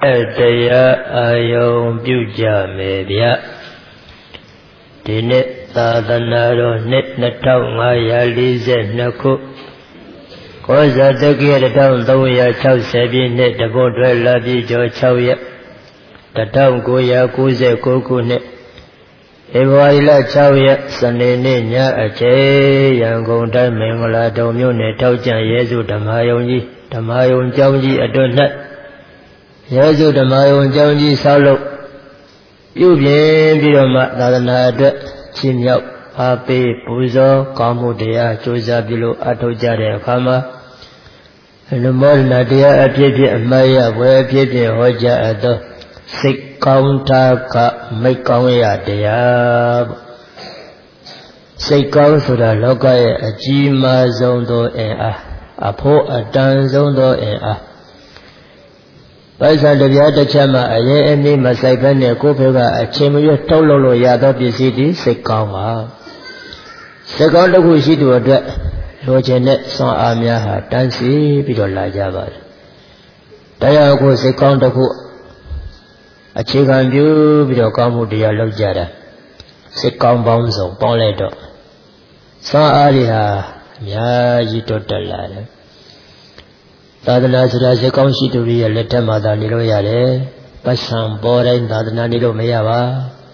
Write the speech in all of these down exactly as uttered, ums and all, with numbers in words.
တရားအာယုံပြုကြမယ်ဗျဒီနေ့သာသနာတော်နှစ်နှစ်ထောင်ငါးရာလေးဆယ်နှစ်ခုကောဇာတက္ကရာတစ်ထောင်သုံးရာခြောက်ဆယ်ပြည့်နှစ်တပုတ်တွဲလာပြည့်ကျော်ခြောက်ရက်တစ်ထောင်ကိုးရာကိုးဆယ်ကိုးခုနှစ်ဧပြီလခြောက်ရက်စနေနေ့ညအချိန်ရန်ကုန်တိုင်းမင်္ဂလာတုံမြို့နယ်ထောက်ကျန်ရဲစုဓမ္မယုံကြီးဓမ္မယုံကျောင်းကြီးအတွင်း၌ရဲစုဓမ္မယုံကျောင်းကြီးဆောက်လုပ်ပြုပြင်ပြီးတော့မှသာသနာအတွက်ချီးမြှောက်အားပေးပူဇော်ကောင်းမှုတရားကြိုးစားပြုလို့အထောက်ကြတဲ့အခါမှာနမောဒနာတရားအဖြစ်ဖြင့်အမှတ်ရဘွယ်အဖြစ်ဖြင့်ဟောကြားအပ်သောစိတ်ကောင်းတာကမိတ်ကောင်းရတရားပေါ့စိတ်ကောင်းဆိုတာလောကရဲ့အကြီးမားဆုံးသောအင်အားအဖို့အတန်ဆုံးသောအင်အားပိုက်ဆံတစ်ပြားတစ်ချက်မှအရင်အနည်းမဆိုင်ဘဲနဲ့ကိုယ်ဖေကအချိန်မရွတ်ထုတ်လုပ်လို့ရသောပစ္စည်းဒီစိတ်ကောင်းပါစိတ်ကောင်းတစ်ခုရှိသူအတွက်လိုချင်တဲ့ဆွမ်းအားများဟာတန်းစီပြီးတော့လာကြပါတယ်တရားကိုစိတ်ကောင်းတစ်ခုအခြေခံပြုပြီးတော့ကောင်းမှုတရားလုပ်ကြတာစိတ်ကောင်းပေါင်းစုံပေါင်းလိုက်တော့ဆွမ်းအားတွေဟာအများကြီးတိုးတက်လာတယ်သာသနာဆိုတာစိတ်ကောင်းရှိသူတွေရဲ့လက်ထက်မှာသာနေလို့ရတယ်ပတ်စံပေါ်တိုင်းသာသနာနေလို့မရပါ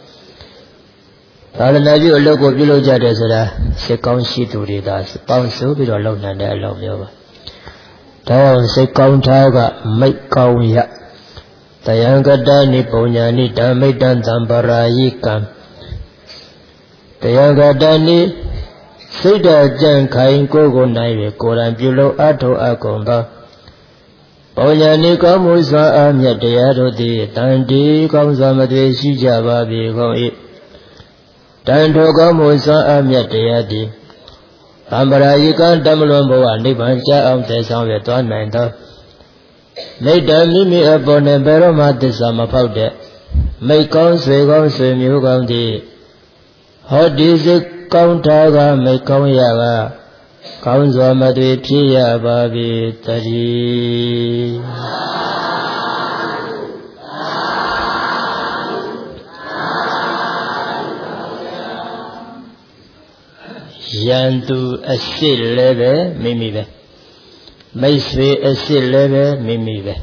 သာသနာပြုအလုပ်ကိုပြုလုပ်ကြတယ်ဆိုတာစိတ်ကောင်းရှိသူတွေသာပေါင်းစုပြီးတော့လုပ်နိုင်တဲ့အလုပ်မျိုးပါဒါကြောင့်စိတ်ကောင်းထားကမိတ်ကောင်းရတယံကတနိပုံညာနိဓမ္မိတံသံပရာယိကံတယံကတနိစိတ်ဓာတ်ကြံခိုင်ကိုယ်ကိုနိုင်ရကိုယ်တိုင်ပြုလုပ်အထောက်အကုန်သောပုံညာနိကောင်းမှုစွာအမြတ်တရားတို့သည်တန်တီကောင်းစွာမသွေရှိကြပါပြီကုန်၏တန်ထိုကောင်းမှုစွာအမြတ်တရားသည်သံပရာယိကံတမလွန်ဘဝနိဗ္ဗာန်ကျအောင်တည်ဆောင်ရသွားနိုင်သောမိတ္တမိမိအပေါ်နဲ့ဘယ်တော့မှသစ္စာမဖောက်တဲ့မိတ်ကောင်းဆွေကောင်းဆွေမျိုးကောင်းသည်ဟောဒီစိတ်ကောင်းထားကမိတ်ကောင်းရကကောင်းစွာမသွေဖြစ်ရပါပြီတည်းယံသူအစ်စ်လည်းပဲမိမိပဲမိတ်ဆွေအစ်စ်လည်းပဲမိမိပဲ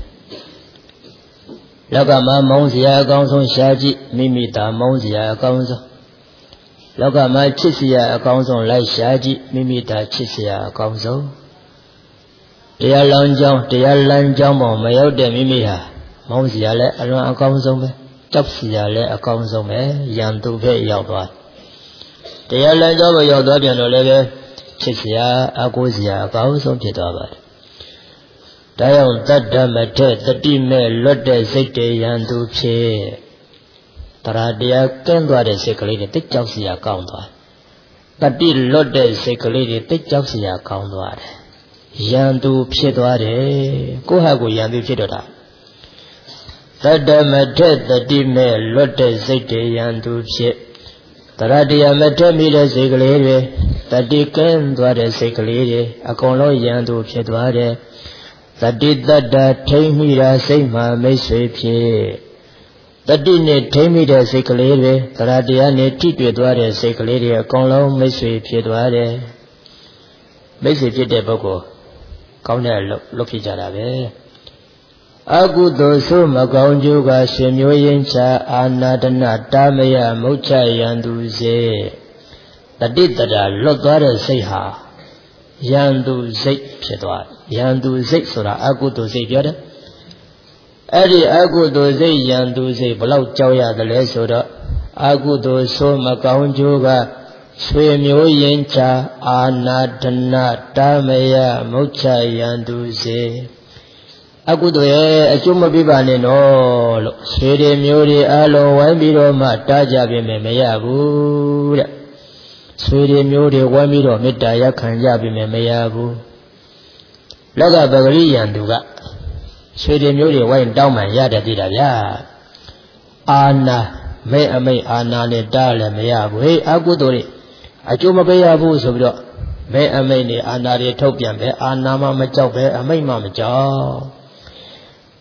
လောကမှာမုန်းစရာအကောင်းဆုံးရှားကြည့်မိမိသာမုန်းစရာအကောင်းဆုံးလောကမှာချစ်စရာအကောင်းဆုံးလိုက်ရှားကြည့်မိမိသာချစ်စရာအကောင်းဆုံးတရားလမ်းကြောင်းတရားလမ်းကြောင်းပေါ်မရောက်တဲ့မိမိဟာမုန်းစရာလည်းအလွန်အကောင်းဆုံးပဲကြောက်စရာလည်းအကောင်းဆုံးပဲရန်သူဖက်ရောက်သွားတရားလမ်းကြောင်းပေါ်ရောက်သွားပြန်တော့လည်းပဲချစ်စရာအကိုးစရာအကောင်းဆုံးဖြစ်သွားပါတယ်ဒါကြောင့်တတ္တမထက်တတိမဲ့လွတ်တဲ့စိတ်တွေရန်သူဖြစ်တရားတရားကင်းသွားတဲ့စိတ်ကလေးတွေတိတ်ကြောက်စရာကောင်းသွားတတိလွတ်တဲ့စိတ်ကလေးတွေတိတ်ကြောက်စရာကောင်းသွားတယ်ရန်သူဖြစ်သွားတယ်ကိုယ့်ဟာကိုယ်ရန်သူဖြစ်တော့တာတတ္တမထက်တတိမဲ့လွတ်တဲ့စိတ်တွေရန်သူဖြစ်တရားတရားမထက်မိတဲ့စိတ်ကလေးတွေတတိကင်းသွားတဲ့စိတ်ကလေးတွေအကုန်လုံးရန်သူဖြစ်သွားတယ်တတိတတ္တထိမ့်မိတာစိတ်မှမိတ်ဆွေဖြစ်တတိနဲ့ထိမ့်မိတဲ့စိတ်ကလေးတွေတရားတရားနဲ့ထိတွေ့သွားတဲ့စိတ်ကလေးတွေအကုန်လုံးမိတ်ဆွေဖြစ်သွားတယ်မိတ်ဆွေဖြစ်တဲ့ပုဂ္ဂိုလ်ကောင်းတဲ့လုပ်ဖြစ်ကြတာပဲအကုသိုလ်ဆိုမကောင်းကျိုးကရှင်မျိုးရင်းချအာနာတနာတာမယမုတ်ချရန်သူစေတတိတရာလွတ်သွားတဲ့စိတ်ဟာရန်သူစိတ်ဖြစ်သွားရန်သူစိတ်ဆိုတာအကုသိုလ်စိတ်ပြောတယ်အဲ့ဒီအကုသိုလ်စိတ်ရန်သူစိတ်ဘလောက်ကြောက်ရတယ်လဲဆိုတော့အကုသိုလ်ဆိုမကောင်းကျိုးကဆွေမျိုးရင်းချအာနာတနာတာမယမုတ်ချရန်သူစေအကုသိုလ်ရဲ့အကျိုးမပေးပါနဲ့နော်လို့ဆွေတွေမျိုးတွေအလုံးဝိုင်းပြီးတော့မှတားကြပြင်မယ်မရဘူးတဲ့ဆွေတွေမျိုးတွေဝိုင်းပြီးတော့မေတ္တာရက်ခံကြပြင်မယ်မရဘူးလောကပဂရိယံသူကဆွေတွေမျိုးတွေဝိုင်းတောင်းမှန်ရတဲ့တိတာဗျာအာနာမဲအမိတ်အာနာနဲ့တားလည်းမရဘူးဟေးအကုသိုလ်တွေအကျိုးမပေးရဘူးဆိုပြီးတော့မဲအမိတ်နဲ့အာနာတွေထုတ်ပြန်ပဲအာနာမှမကြောက်ပဲအမိတ်မှမကြောက်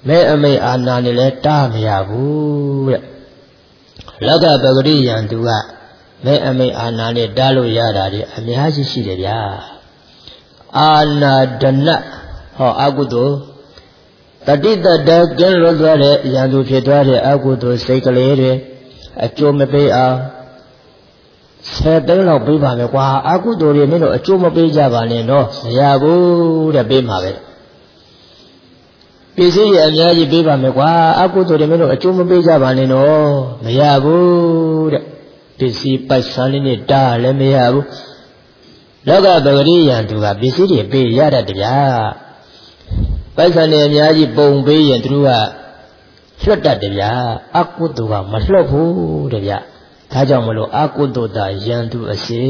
မဲအမိအာနာနဲ့လည်းတားမရဘူးတဲ့လောကပဂရိယံသူကမဲအမိအာနာနဲ့တားလို့ရတာဒီအများကြီးရှိတယ်ဗျာအာနာဒနဟောအကုသိုလ်တတိတတကင်းလွတ်သွားတဲ့ရန်သူဖြစ်သွားတဲ့အကုသိုလ်စိတ်ကလေးတွေအကျိုးမပေးအောင်ဆယ်သိန်းလောက်ပေးပါမယ်ကွာအကုသိုလ်တွေမင်းတို့အကျိုးမပေးကြပါနဲ့နော်မရဘူးတဲ့ပေးမှာပဲပစ္စည်းရအများကြီးပေးပါမယ်ကွာအကုသိုလ်တွေမင်းတို့အကျိုးမပေးကြပါနဲ့နော်မရဘူးတဲ့ပစ္စည်းပိုက်ဆံလေးနဲ့တားလည်းမရဘူးလောကပဂရိယံသူကပစ္စည်းတွေပေးရတတ်တယ်ဗျာပိုက်ဆံတွေအများကြီးပုံပေးရင်သူတို့ကလွတ်တတ်တယ်ဗျာအကုသိုလ်ကမလွတ်ဘူးတဲ့ဗျာဒါကြောင့်မလို့အကုသိုလ်တာယံသူအစေ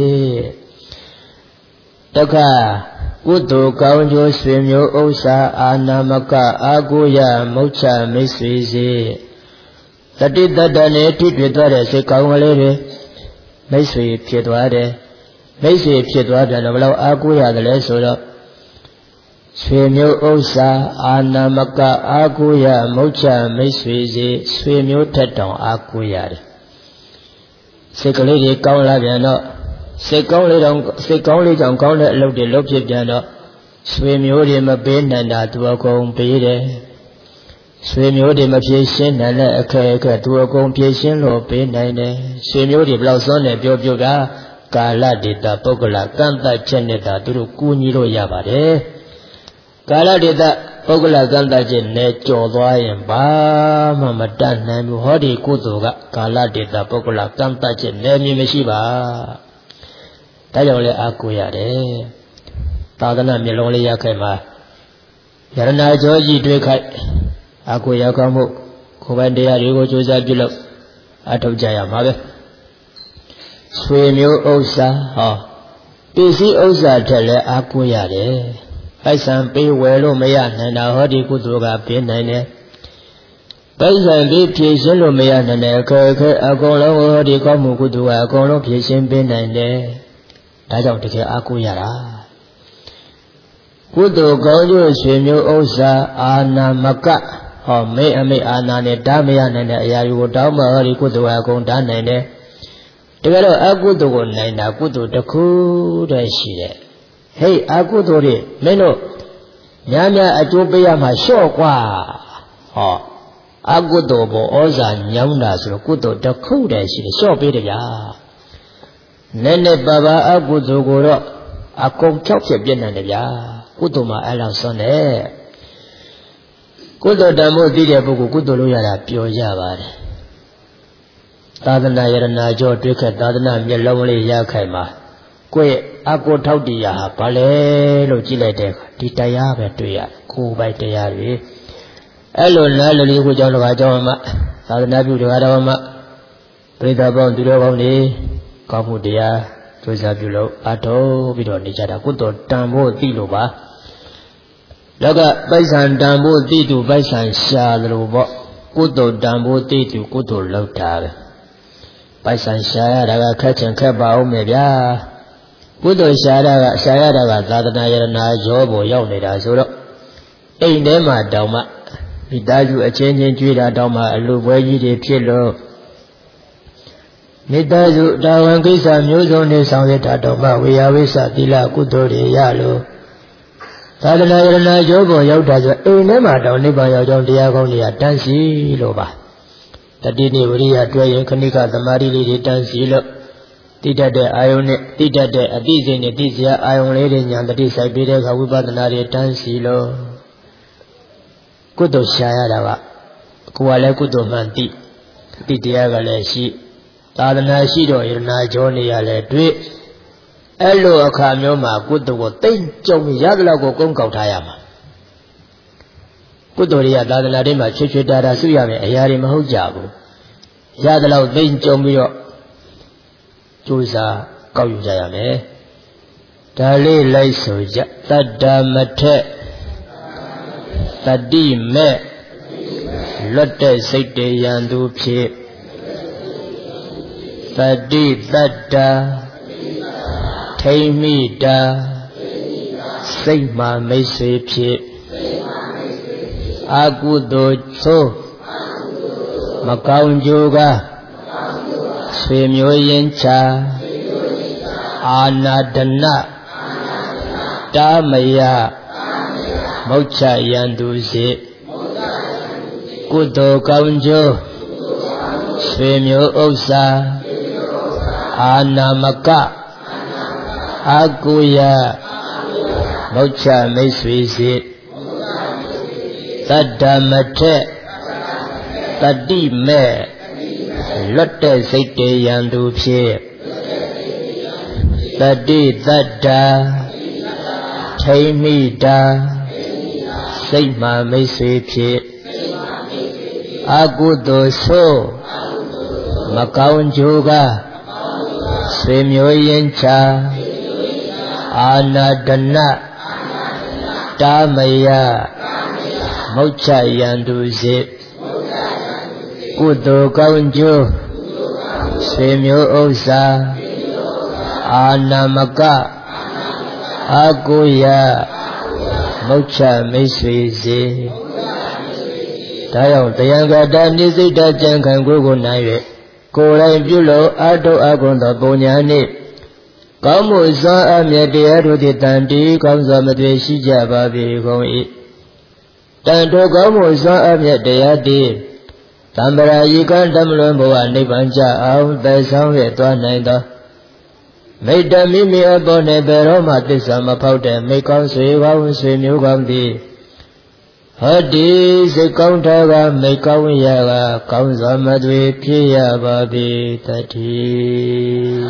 တခါကုသိုလ်ကောင်းကျိုးဆွေမျိုးဥစ္စာအာနာမကအာကိုရမုတ်ချမိတ်ဆွေစေတတိတတနဲ့ထိတွေ့သွားတဲ့စိတ်ကောင်းကလေးတွေမိတ်ဆွေဖြစ်သွားတယ်မိတ်ဆွေဖြစ်သွားပြန်တော့ဘယ်လောက်အာကိုရတယ်လဲဆိုတော့ဆွေမျိုးဥစ္စာအာနာမကအာကိုရမုတ်ချမိတ်ဆွေစေဆွေမျိုးထက်တောင်အာကိုရတယ်စိတ်ကလေးတွေကောင်းလာပြန်တော့စိတ်ကောင်းလေးတောင်စိတ်ကောင်းလေးကြောင့်ကောင်းတဲ့အလုပ်တွေလုပ်ဖြစ်ပြန်တော့ဆွေမျိုးတွေမပေးနိုင်တာသူအကုန်ပေးတယ်ဆွေမျိုးတွေမဖြေရှင်းနိုင်တဲ့အခက်အခဲသူအကုန်ဖြေရှင်းလို့ပေးနိုင်တယ်ဆွေမျိုးတွေဘယ်လောက်စွန့်နေပြောပြောကကာလဒေတာပုဂ္ဂလကန့်တတ်ချက်နဲ့တာသူတို့ကူညီလို့ရပါတယ်ကာလဒေတာပုဂ္ဂလကန့်တတ်ချက်နဲ့ကြော်သွားရင်ဘာမှမတတ်နိုင်ဘူးဟောဒီကုသိုလ်ကကာလဒေတာပုဂ္ဂလကန့်တတ်ချက်နဲ့မြင်မရှိပါဒါကြောင့်လည်းအာကိုရတယ်သာသနာမျိုးလုံးလေးရခဲ့မှာယရနာကြောကြီးတွေ့ခိုက်အာကိုရကောင်းမှုကိုယ်ပိုင်တရားတွေကိုကြိုးစားပြုလုပ်အထောက်ကြရမှာပဲဆွေမျိုးဥစ္စာဟောပစ္စည်းဥစ္စာထက်လည်းအာကိုရတယ်ပိုက်ဆံပေးဝယ်လို့မရနိုင်တာဟောဒီကုသိုလ်ကပေးနိုင်တယ်ပိုက်ဆံပေးဖြည့်ရှင်းလို့မရနိုင်တဲ့အခက်အခဲအကုန်လုံးဟောဒီကောင်းမှုကုသိုလ်ကအကုန်လုံးဖြည့်ရှင်းပေးနိုင်တယ်ဒါကြောင့်တကယ်အားကိုးရတာကုသိုလ်ကောင်းကျိုးဆွေမျိုးဥစ္စာအာနာမကဟောမေအမေအာနာနဲ့တားမရနိုင်တဲ့အရာတွေကိုတောင်းမှဟောဒီကုသိုလ်အကုန်တားနိုင်တယ်တကယ်တော့အကုသိုလ်ကိုနိုင်တာကုသိုလ်တစ်ခုတည်းရှိတယ်ဟေးအကုသိုလ်တွေမင်းတို့များများအကျိုးပေးရမှာလျှော့กว่าဟောအကုသိုလ်ကိုဩဇာညောင်းတာဆိုတော့ကုသိုလ်တစ်ခုတည်းရှိတယ်လျှော့ပေးတယ်ဗျာနည်းနည်းပါပါအကုသိုလ်ကိုတော့အကုန်ဖြောက်ဖြစ်ပြနိုင်တယ်ဗျာကုသိုလ်မှာအဲ့လောက်စွန့်တယ်ကုသိုလ်တန်ဖို့သိတဲ့ပုဂ္ဂိုလ်ကုသိုလ်လုပ်ရတာပျော်ကြပါတယ်သာသနာယရနာကြောတွေ့ခဲ့သာသနာမျက်လုံးလေးရခိုင်မှာကိုယ့်အကိုထောက်တရားဟာဘာလဲလို့ကြည့်လိုက်တဲ့အခါဒီတရားပဲတွေ့ရကိုယ်ပိုက်တရားတွေအဲ့လိုနားလည်ကိုကြောင့်တကားကြောင့်မှသာသနာပြုတကားတော်မှပြိဿပေါင်းသူတော်ကောင်းတွေကောင်းမှုတရားကြိုးစားပြုလို့အထောက်ပြီးတော့နေကြတာကုသိုလ်တန်ဖို့သိလို့ပါလောကပိုက်ဆံတန်ဖို့သိသူပိုက်ဆံရှာတယ်လို့ပေါ့ကုသိုလ်တန်ဖို့သိသူကုသိုလ်လုပ်တာပဲပိုက်ဆံရှာရတာကခက်ချင်ခက်ပါဦးမယ်ဗျာကုသိုလ်ရှာရတာကရှာရတာကသာသနာယရနာရောပေါ်ရောက်နေတာဆိုတော့အိမ်ထဲမှာတောင်မှမိသားစုအချင်းချင်းကြွေးတာတောင်မှအလူပွဲကြီးတွေဖြစ်လို့မိသားစုတာဝန်ကိစ္စမျိုးစုံနဲ့ဆောင်ရွက်တာတော့မှဝေယဝိသသီလကုသိုလ်တွေရလို့သာသနာယရနာကျောပေါ်ရောက်တာဆိုအိမ်ထဲမှာတောင်နိဗ္ဗာန်ရောက်ကြောင်းတရားကောင်းတွေကတန်းစီလို့ပါတတိနိဝရိယတွေ့ရင်ခဏိကသမာဓိလေးတွေတန်းစီလို့တိတတ်တဲ့အာယုန်နဲ့တိတတ်တဲ့အသိစိတ်နဲ့သိစရာအာယုန်လေးတွေညာတတိစိုက်ပြီးတဲ့အခါဝိပဿနာတွေတန်းစီလို့ကုသိုလ်ရှာရတာကကိုယ်ကလည်းကုသိုလ်မှန်သိအတိတရားကလည်းရှိသာသနာရှိတော့ယရနာကျော်နေရလဲတွေ့အဲ့လိုအခါမျိုးမှာကုသိုလ်ကိုတိတ်ကြုံရသလောက်ကိုကုန်းကောက်ထားရမှာကုသိုလ်တွေကသာသနာတွေမှာချွတ်ချွတ်တာတာစုရမယ်အရာတွေမဟုတ်ကြဘူးရသလောက်တိတ်ကြုံပြီးတော့ကြိုးစားကောက်ယူကြရမယ်ဒါလေးလိုက်ဆိုကြတတ္တမထက်တတိမဲ့လွတ်တဲ့စိတ်တေရန်သူဖြစ်တတိတတ္တာထိမိတာစိတ်မှမိတ်ဆွေဖြစ်အာကုသိုလ်သို့မကောင်းကျိုးကဆွေမျိုးရင်းချအာနာဒနာတာမယမုတ်ချယန္တုစေကုသိုလ်ကောင်းကျိုးဆွေမျိုးဥစ္စာအာနာမကအာကုယမုတ်ချမိတ်ဆွေစေတတ္တမထက်တတိမဲ့လွတ်တဲ့စိတ်တေယံသူဖြင့်တတိတတ္တာထိမိတာစိတ်မှမိတ်ဆွေဖြင့်အကုသိုလ်ဆိုးမကောင်းကျိုးကဆွေမျိုးရင်းချအာနာဒနာတာမယမုတ်ချယန္တုစေကုသိုလ်ကောင်းကျိုးဆွေမျိုးဥစ္စာအာနာမကအာကိုယမုတ်ချမိတ်ဆွေစေဒါကြောင့်တရားကတာနိစိတကြံခံကိုကိုနိုင်၍ကိုယ်တိုင်ပြုလို့အတုအကုံသောပုံညာနှင့်ကောင်းမှုစွမ်းအမြတ်တရားတို့သည်တန်တီးကောင်းစွာမသွေရှိကြပါပေကုန်၏တန်တိုကောင်းမှုစွမ်းအမြတ်တရားသည်သံဗရာယိကံဓမ္မလွန်ဘဝနိဗ္ဗာန်ကြအောင်သက်ဆောင်ရသွားနိုင်သောမိတ္တမိမိအပေါ်နှင့်ဘယ်တော့မှသစ္စာမဖောက်တဲ့မိကောင်းဆွေကောင်းဆွေမျိုးကောင်းသည်ဟောဒီစိတ်ကောင်းထားကမိကောင်းရကကောင်းစွာမသွေဖြစ်ရပါပေတည်း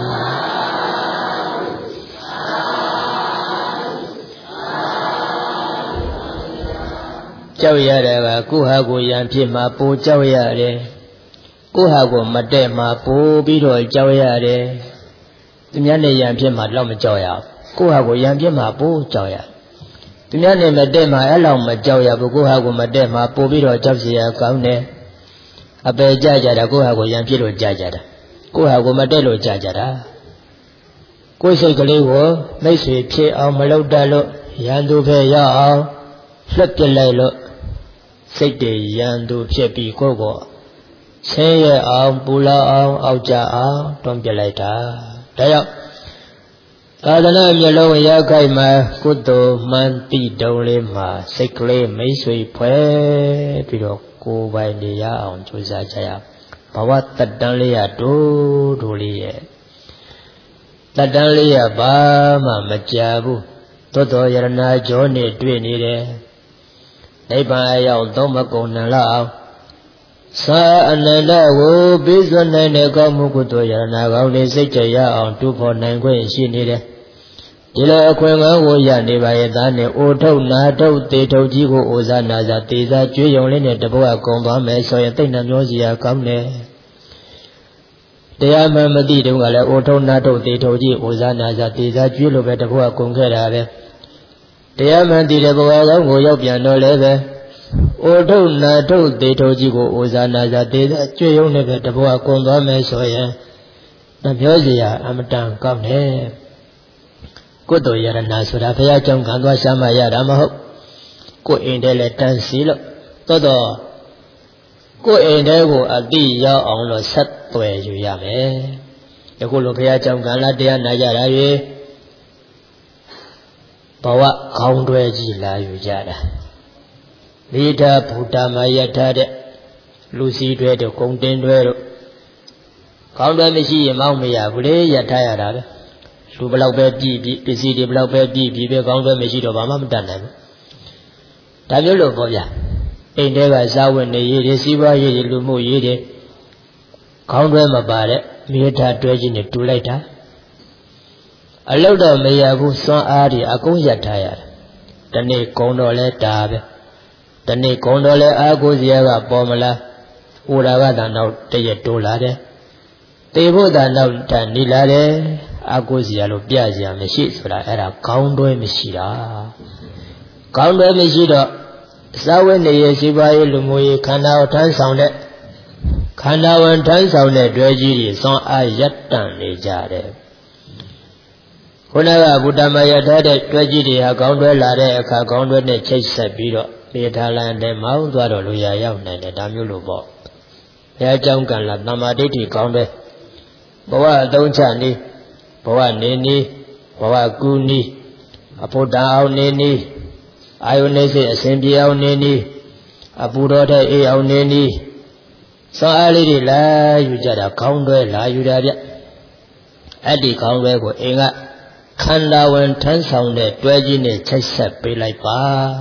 ကြောက်ရတဲ့ကကိုဟာကိုရံဖြစ်မှာပိုကြောက်ရတယ်ကိုဟာကိုမတဲ့မှာပိုပြီးတော့ကြောက်ရတယ်သူများနဲ့ရံဖြစ်မှာတော့မကြောက်ရဘူးကိုဟာကိုရံဖြစ်မှာပိုကြောက်ရသူများနဲ့မတဲ့မှာအဲ့လောက်မကြောက်ရဘူးကိုဟာကိုမတဲ့မှာပိုပြီးတော့ကြောက်เสียကောင်းတယ်အပယ်ကြကြတာကိုဟာကိုရံဖြစ်လို့ကြကြတာကိုဟာကိုမတဲ့လို့ကြကြတာကိုယ်စိတ်ကလေးကိုမိတ်ဆွေဖြစ်အောင်မလုပ်တတ်လို့ရန်သူပဲရအောင်လွတ်ပြလိုက်လို့စိတ်တည်ရန်သူဖြစ်ပြီးကိုယ့်ကိုဆင်းရဲအောင်ပူလောင်အောင်အောက်ကြအောင်တွန်းပြလိုက်တာဒါကြောင့်သာသနာမျိုးလုံးရခိုက်မှာကုသိုလ်မှန်တိတုံးလေးမှာစိတ်ကလေးမိတ်ဆွေဖွဲ့ပြီးတော့ကိုယ်ပိုင်နေရအောင်ကြိုးစားကြရဘဝတတန်းလေးရတိုးတိုးလေးရဲ့တတန်းလေးရဘာမှမကြဘူးသို့တော်ယရနာကြောနဲ့တွေ့နေတယ်နိဗ္ဗာန်အရောက်သုံးမကုန်နိုင်လောက်အောင်သာအနန္တကိုပြီးစွနိုင်တဲ့ကောင်းမှုကုသိုလ်ယရနာကောင်းလေးစိတ်ကြရအောင်တူဖို့နိုင်ခွင့်ရှိနေတယ်ဒီလိုအခွင့်အရေးကိုရနေပါရဲ့သားနဲ့အိုထုတ်နာထုတ်တေထုတ်ကြီးကိုအိုစားနာစားတေစားကြွေးရုံလေးနဲ့တဘဝကုံသွားမယ်ဆိုရင်သိနှမျောစရာကောင်းတယ်တရားမှမသိတုန်းကလည်းအိုထုတ်နာထုတ်တေထုတ်ကြီးအိုစားနာစားတေစားကြွေးလို့ပဲတဘဝကုံခဲ့တာပဲတရားမှန်တည်တဲ့ဘဝကောင်းကိုရောက်ပြန်တော့လည်းပဲအိုထုတ်နာထုတ်တေထုတ်ကြီးကိုအိုစားနာစားတေစားကြွေးရုံနဲ့ပဲတဘဝကုံသွားမယ်ဆိုရင်နှမျောစရာအမတန်ကောင်းတယ်ကုသိုလ်ယရနာဆိုတာဘုရားကြောင့်ခံသွားရှာမှရတာမဟုတ်ကိုယ်အိမ်ထဲလဲတန်းစီလို့တော်တော်ကိုယ်အိမ်ထဲကိုအတိရောက်အောင်လို့ဆက်သွယ်ယူရမယ်ယခုလိုဘုရားကြောင့်ခံလာတရားနာကြတာရေဘဝခေါင်းတွဲကြီးလာယူကြတာမိဓာဘုဒ္ဓမယထာတဲ့လူစီတွဲတို့ဂုံတင်တွဲတို့ခေါင်းတွဲမရှိရင်မောင်းမရဘူးလေယထာရတာပဲလူဘလောက်ပဲပြည့်ပြည့်ပစ္စည်းတွေဘလောက်ပဲပြည့်ပြည့်ပဲကောင်းတွဲမရှိတော့ဘာမှမတတ်နိုင်ဘူးဒါမျိုးလို့ပေါ့ဗျာအိမ်ထဲကစားဝတ်နေရေးတွေစီးပွားရေးတွေလူမှုရေးတွေခေါင်းတွဲမပါတဲ့မိသားတွဲချင်းတွေတူလိုက်တာအလုတ်တော့မရဘူးစွမ်းအားတွေအကုန်ရထားရတယ်တနေ့ကုံတော့လဲဒါပဲတနေ့ကုံတော့လဲအာကိုစရာကပေါ်မလားဥရာကသာနောက်တရက်တိုးလာတယ်တေဖို့သာနောက်တန်နေလာတယ်အကုစရာလို့ပြစရာမရှိဆိုတာအဲ့ဒါခေါင်းတွဲမရှိတာခေါင်းတွဲမရှိတော့စာဝတ်နေရရှိပါရဲ့လူမျိုးရေးခန္ဓာကိုထမ်းဆောင်တဲ့ခန္ဓာဝင်ထမ်းဆောင်တဲ့တွဲကြီးတွေစွမ်းအားရပ်တန့်နေကြတယ်ခုနကဘုဒ္ဓမယထာတဲ့တွဲကြီးတွေဟာခေါင်းတွဲလာတဲ့အခါခေါင်းတွဲနဲ့ချိတ်ဆက်ပြီးတော့ပြေထားလန်းတဲ့မောင်းသွားတော့လူရရောက်နိုင်တယ်ဒါမျိုးလို့ပေါ့ဘုရားကြောင့်ကံလာတမ္မာဒိဋ္ဌိကောင်းတဲ့ဘဝအသုံးချနေဘဝနေနေဘဝကူနေအဖို့တန်အောင်နေနေအာယုန်နေစိတ်အစဉ်ပြေအောင်နေနေအပူတော်တဲ့အေးအောင်နေနေစောအားလေးတွေလာယူကြတာခေါင်းတွဲလာယူတာဗျအဲ့ဒီခေါင်းတွဲကိုအင်းကခန္ဓာဝင်ထမ်းဆောင်တဲ့တွဲကြီးနဲ့ချိတ်ဆက်ပေးလိုက်ပါ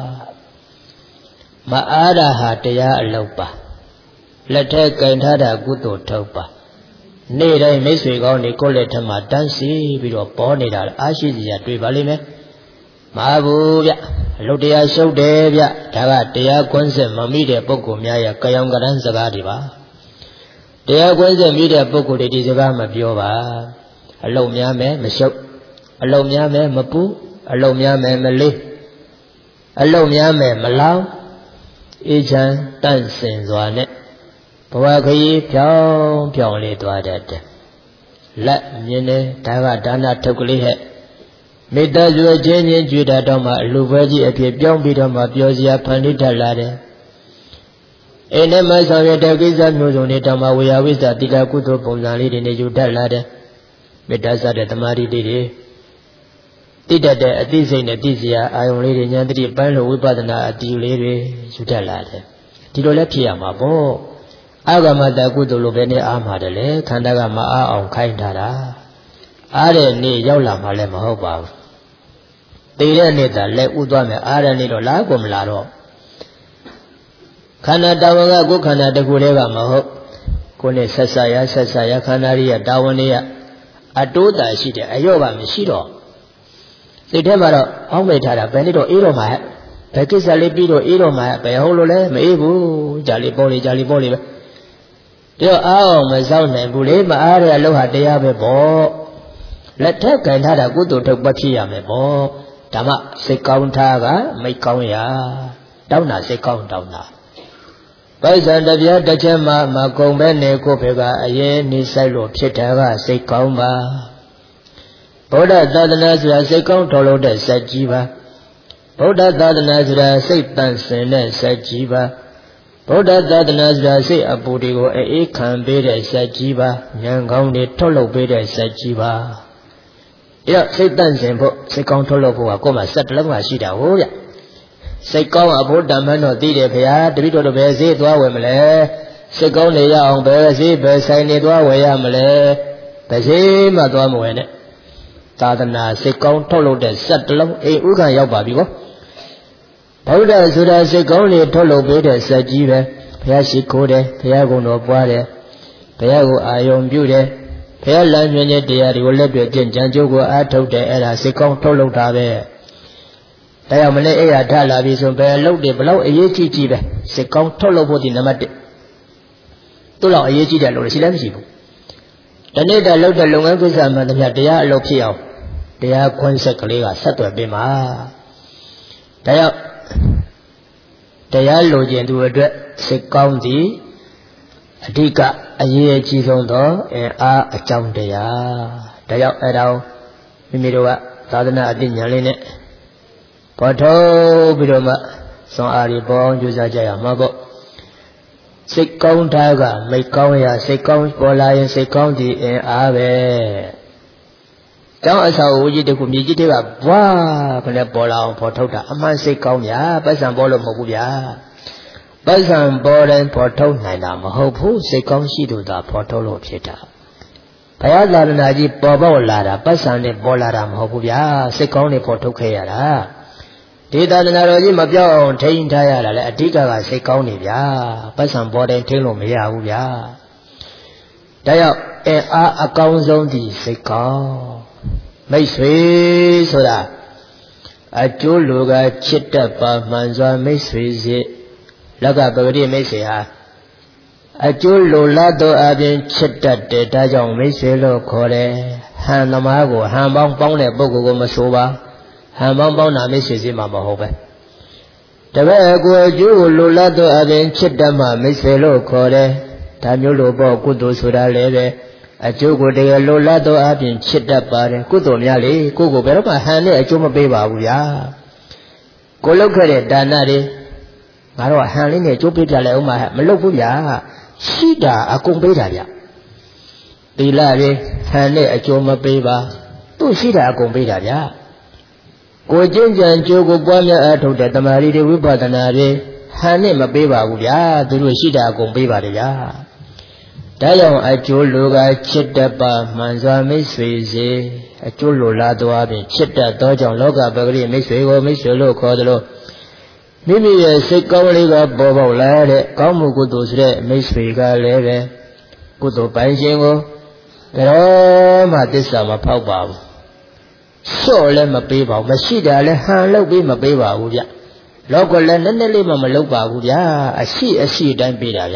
မအားတာဟာတရားအလုပ်ပါလက်ထက်ကင်ထားတာကုသိုလ်ထုတ်ပါနေ့တိုင်းမိတ်ဆွေကောင်းတွေကိုယ့်လက်ထက်မှာတန်းစီပြီးတော့ပေါ်နေတာအားရှိစရာတွေ့ပါလိမ့်မယ်မဟုတ်ဘူးဗျအလုပ်တရားရှုပ်တယ်ဗျဒါကတရားကွန်းစစ်မမိတဲ့ပုဂ္ဂိုလ်များရဲ့ကြောင်ကရန်းစကားတွေပါတရားကွန်းစစ်မိတဲ့ပုဂ္ဂိုလ်တွေဒီစကားမပြောပါအလုပ်များမယ်မရှုပ်အလုံးများမယ်မပူအလုံးများမယ်မလေးအလုံးများမယ်မလောင်အေးချမ်းတန့်စင်စွာနဲ့ဘဝခရီးဖြောင်းဖြောင်းလေးသွားတတ်တယ်လက်မြင်တယ်ဒါကဒါနထုတ်ကလေးဟဲ့မေတ္တာကျွေးခြင်းချင်းကျွေးတတ်တော့မှအလူပွဲကြီးအဖြစ်ပြောင်းပြီးတော့မှပြောစရာဖန်တီးတတ်လာတယ်အိမ်ထဲမှာဆောင်ရတဲ့ကိစ္စမျိုးစုံတွေတောင်မှဝေယဝိသတိလကုသိုလ်ပုံစံလေးတွေနဲ့ယူတတ်လာတယ်မေတ္တာစတဲ့သမာဓိတွေတိတတ်တဲ့အသိစိတ်နဲ့သိစရာအာယုံလေးတွေဉာဏ်တတိပန်းလို့ဝိပဿနာအတီလေးတွေယူတတ်လာတယ်ဒီလိုလဲဖြစ်ရမှာပေါ့အာဂမတကုသိုလ်လိုပဲနဲ့အားမှာတယ်လေခန္ဓာကမအားအောင်ခိုင်းထားတာအားတဲ့နေ့ရောက်လာမှလည်းမဟုတ်ပါဘူးတည်တဲ့နေ့သာလဲဥသွားမယ်အားတဲ့နေ့တော့လာကိုမလာတော့ခန္ဓာတာဝန်ကကိုယ်ခန္ဓာတစ်ခုတည်းကမဟုတ်ကိုယ်နဲ့ဆက်ဆက်ရဆက်ဆက်ရခန္ဓာကြီးကတာဝန်တွေကအတိုးတာရှိတယ်အယော့ကမရှိတော့စိတ်ထဲမှာတော့အောင်းမိထားတာဘယ်နည်းတော့အေးတော့မှာဘယ်ကိစ္စလေးပြီးတော့အေးတော့မှာဘယ်ဟုတ်လို့လဲမအေးဘူးကြာလီပေါ်လေကြာလီပေါ်လေပဲတော့အားအောင်မစောင့်နိုင်ဘူးလေမအားတဲ့အလုပ်ဟာတရားပဲပေါ့လက်ထက်ကင်ထားတာကုသိုလ်ထုတ်ပတ်ဖြစ်ရမယ်ပေါ့ဒါမှစိတ်ကောင်းထားကမိတ်ကောင်းရာတောင်းတာစိတ်ကောင်းတောင်းတာပိုက်ဆံတပြားတစ်ချက်မှမကုန်ပဲနေကိုဖေကအရင်နေဆိုင်လို့ဖြစ်တာကစိတ်ကောင်းပါဗုဒ္ဓသာသနာဆိုတာစိတ်ကောင်းတော်လို့တဲ့စက်ကြီးပါဗုဒ္ဓသာသနာဆိုတာစိတ်တန့်စင်တဲ့စက်ကြီးပါဗုဒ္ဓသာသနာဆိုတာစိတ်အပူတွေကိုအေးခံပေးတဲ့စက်ကြီးပါဉာဏ်ကောင်းတွေထုတ်လုပ်ပေးတဲ့စက်ကြီးပါအဲ့တော့စိတ်တန့်စင်ဖို့စိတ်ကောင်းထုတ်လုပ်ဖို့ကကိုယ်မှာစက်တစ်လုံးမှရှိတာဟုတ်ဗျစိတ်ကောင်းအဖို့တမန်တော်သိတယ်ဗျာတပိတော်တို့ပဲဈေးသွားဝယ်မလဲစိတ်ကောင်းနေရအောင်ပဲဈေးပဲဆိုင်နေသွားဝယ်ရမလဲတစ်ဈေးမှသွားမဝယ်နဲ့သာသနာစိတ်ကောင်းထုတ်လုပ်တဲ့စက်တစ်လုံးအိမ်ဥက္ကံရောက်ပါပြီကောဗုဒ္ဓဆိုတာစိတ်ကောင်းတွေထုတ်လုပ်ပေးတဲ့စက်ကြီးပဲဘုရားရှိခိုးတယ်ဘုရားကုံတော်ပွားတယ်ဘုရားကိုအာယုံပြုတယ်ဘုရားလမ်းညွှန်တဲ့တရားတွေကိုလက်တွေ့ကျင့်ကြံကြိုးကိုအားထုတ်တယ်အဲ့ဒါစိတ်ကောင်းထုတ်လုပ်တာပဲတရားမလဲအဲ့ရထလာပြီဆိုဘယ်လုပ်တယ်ဘလောက်အရေးကြီးကြီးပဲစိတ်ကောင်းထုတ်လုပ်ဖို့ဒီနံပါတ်တစ်သူ့လောက်အရေးကြီးတယ်လို့ရှိလည်းမရှိဘူးတနေ့တည်းလုပ်တဲ့လုပ်ငန်းကိစ္စမှတည်းတရားအလုပ်ဖြစ်အောင်တရားခွန်းဆက်ကလေးကဆက်သွယ်ပေးမှာဒါကြောင့်တရားလိုချင်သူအတွက်စိတ်ကောင်းသည်အဓိကအရေးအကြီးဆုံးသောအင်အားအကြောင်းတရားဒါကြောင့်အဲ့ဒါမိမိတို့ကသာသနာအသိဉာဏ်လေးနဲ့ပေါ်ထုတ်ပြီးတော့မှစွမ်းအားတွေပေါ်အောင်ကြိုးစားကြရမှာပေါ့စိတ်ကောင်းထားကမိတ်ကောင်းရစိတ်ကောင်းပေါ်လာရင်စိတ်ကောင်းသည်အင်အားပဲကျောင်းအဆောက်အဦကြီးတခုမြေကြီးတွေကဘွားခနဲ့ပေါ်လာအောင်ပေါ်ထုတ်တာအမှန်စိတ်ကောင်းဗျာပတ်စံပေါ်လို့မဟုတ်ဘူးဗျာပတ်စံပေါ်တိုင်းပေါ်ထုတ်နိုင်တာမဟုတ်ဘူးစိတ်ကောင်းရှိသူသာပေါ်ထုတ်လို့ဖြစ်တာဘုရားသာသနာကြီးပေါ်ပေါက်လာတာပတ်စံနဲ့ပေါ်လာတာမဟုတ်ဘူးဗျာစိတ်ကောင်းနဲ့ပေါ်ထုတ်ခဲ့ရတာဒီသာသနာတော်ကြီးမပြောင်းအောင်ထိန်းထားရတာလေအဓိကကစိတ်ကောင်းနေဗျာပတ်စံပေါ်တိုင်းထိန်းလို့မရဘူးဗျာဒါကြောင့်အင်အားအကောင်းဆုံးဒီစိတ်ကောင်းမိတ်ဆွေဆိုတာအကျိုးလူကချစ်တတ်ပါမှန်စွာမိတ်ဆွေစီလက်ကပဂတိမိတ်ဆွေဟာအကျိုးလူလာတော့အပြင်ချစ်တတ်တယ်ဒါကြောင့်မိတ်ဆွေလို့ခေါ်တယ်ဟန်သမားကိုဟန်ပေါင်းပေါင်းတဲ့ပုဂ္ဂိုလ်ကိုမဆိုပါဟန်ပေါင်းပေါင်းတာမိတ်ဆွေစီမှာမဟုတ်ပဲတပည့်ကိုအကျိုးကိုလူလာတော့အပြင်ချစ်တတ်မှမိတ်ဆွေလို့ခေါ်တယ်ဒါမျိုးလို့ပေါ့ကုသိုလ်ဆိုတာလည်းပဲအကျိုးကိုတကယ်လိုလားတော့အပြင်ချစ်တတ်ပါတယ်ကုသိုလ်များလေကိုကိုဘယ်တော့မှဟန်နဲ့အကျိုးမပေးပါဘူးဗျာကိုလုပ်ခဲ့တဲ့ဒါနတွေ ngã rồi hàng lên này chụp biết là lại ông mà mà lâu phút giả xí đà à cũng biết là vậy tỷ là đi hàng này cho mà biết ba tôi xí đà cũng biết là vậy cô chân chân cho cô bao nhiêu ở thuộc địa tâm ari đi với bà ta này hàng này mà biết ba cũng vậy tôi xí đà cũng biết ba đấy vậy đại ông ở chỗ lúa cái chết đập ba mà do mấy suy gì ở chỗ lúa là đồ à bị chết đập đó trong lúa cái bờ cái mấy suy có mấy suy lúa có đóမိမိရဲ့စိတ်ကောင်းလေးကပေါ်ပေါက်လာတဲ့ကောင်းမှုကုသိုလ်ဆိုတဲ့မိတ်ဆွေကလည်းပဲကုသိုလ်ပိုင်ခြင်းကိုတော့မှသစ္စာမဖောက်ပါဘူးလျှော့လည်းမပေးပါဘူးမရှိတာလည်းဟန်လုပ်ပြီးမပေးပါဘူးဗျလောကလည်းနည်းနည်းလေးမှမလုပ်ပါဘူးဗျအရှိအရှိတိုင်းပေးတာဗျ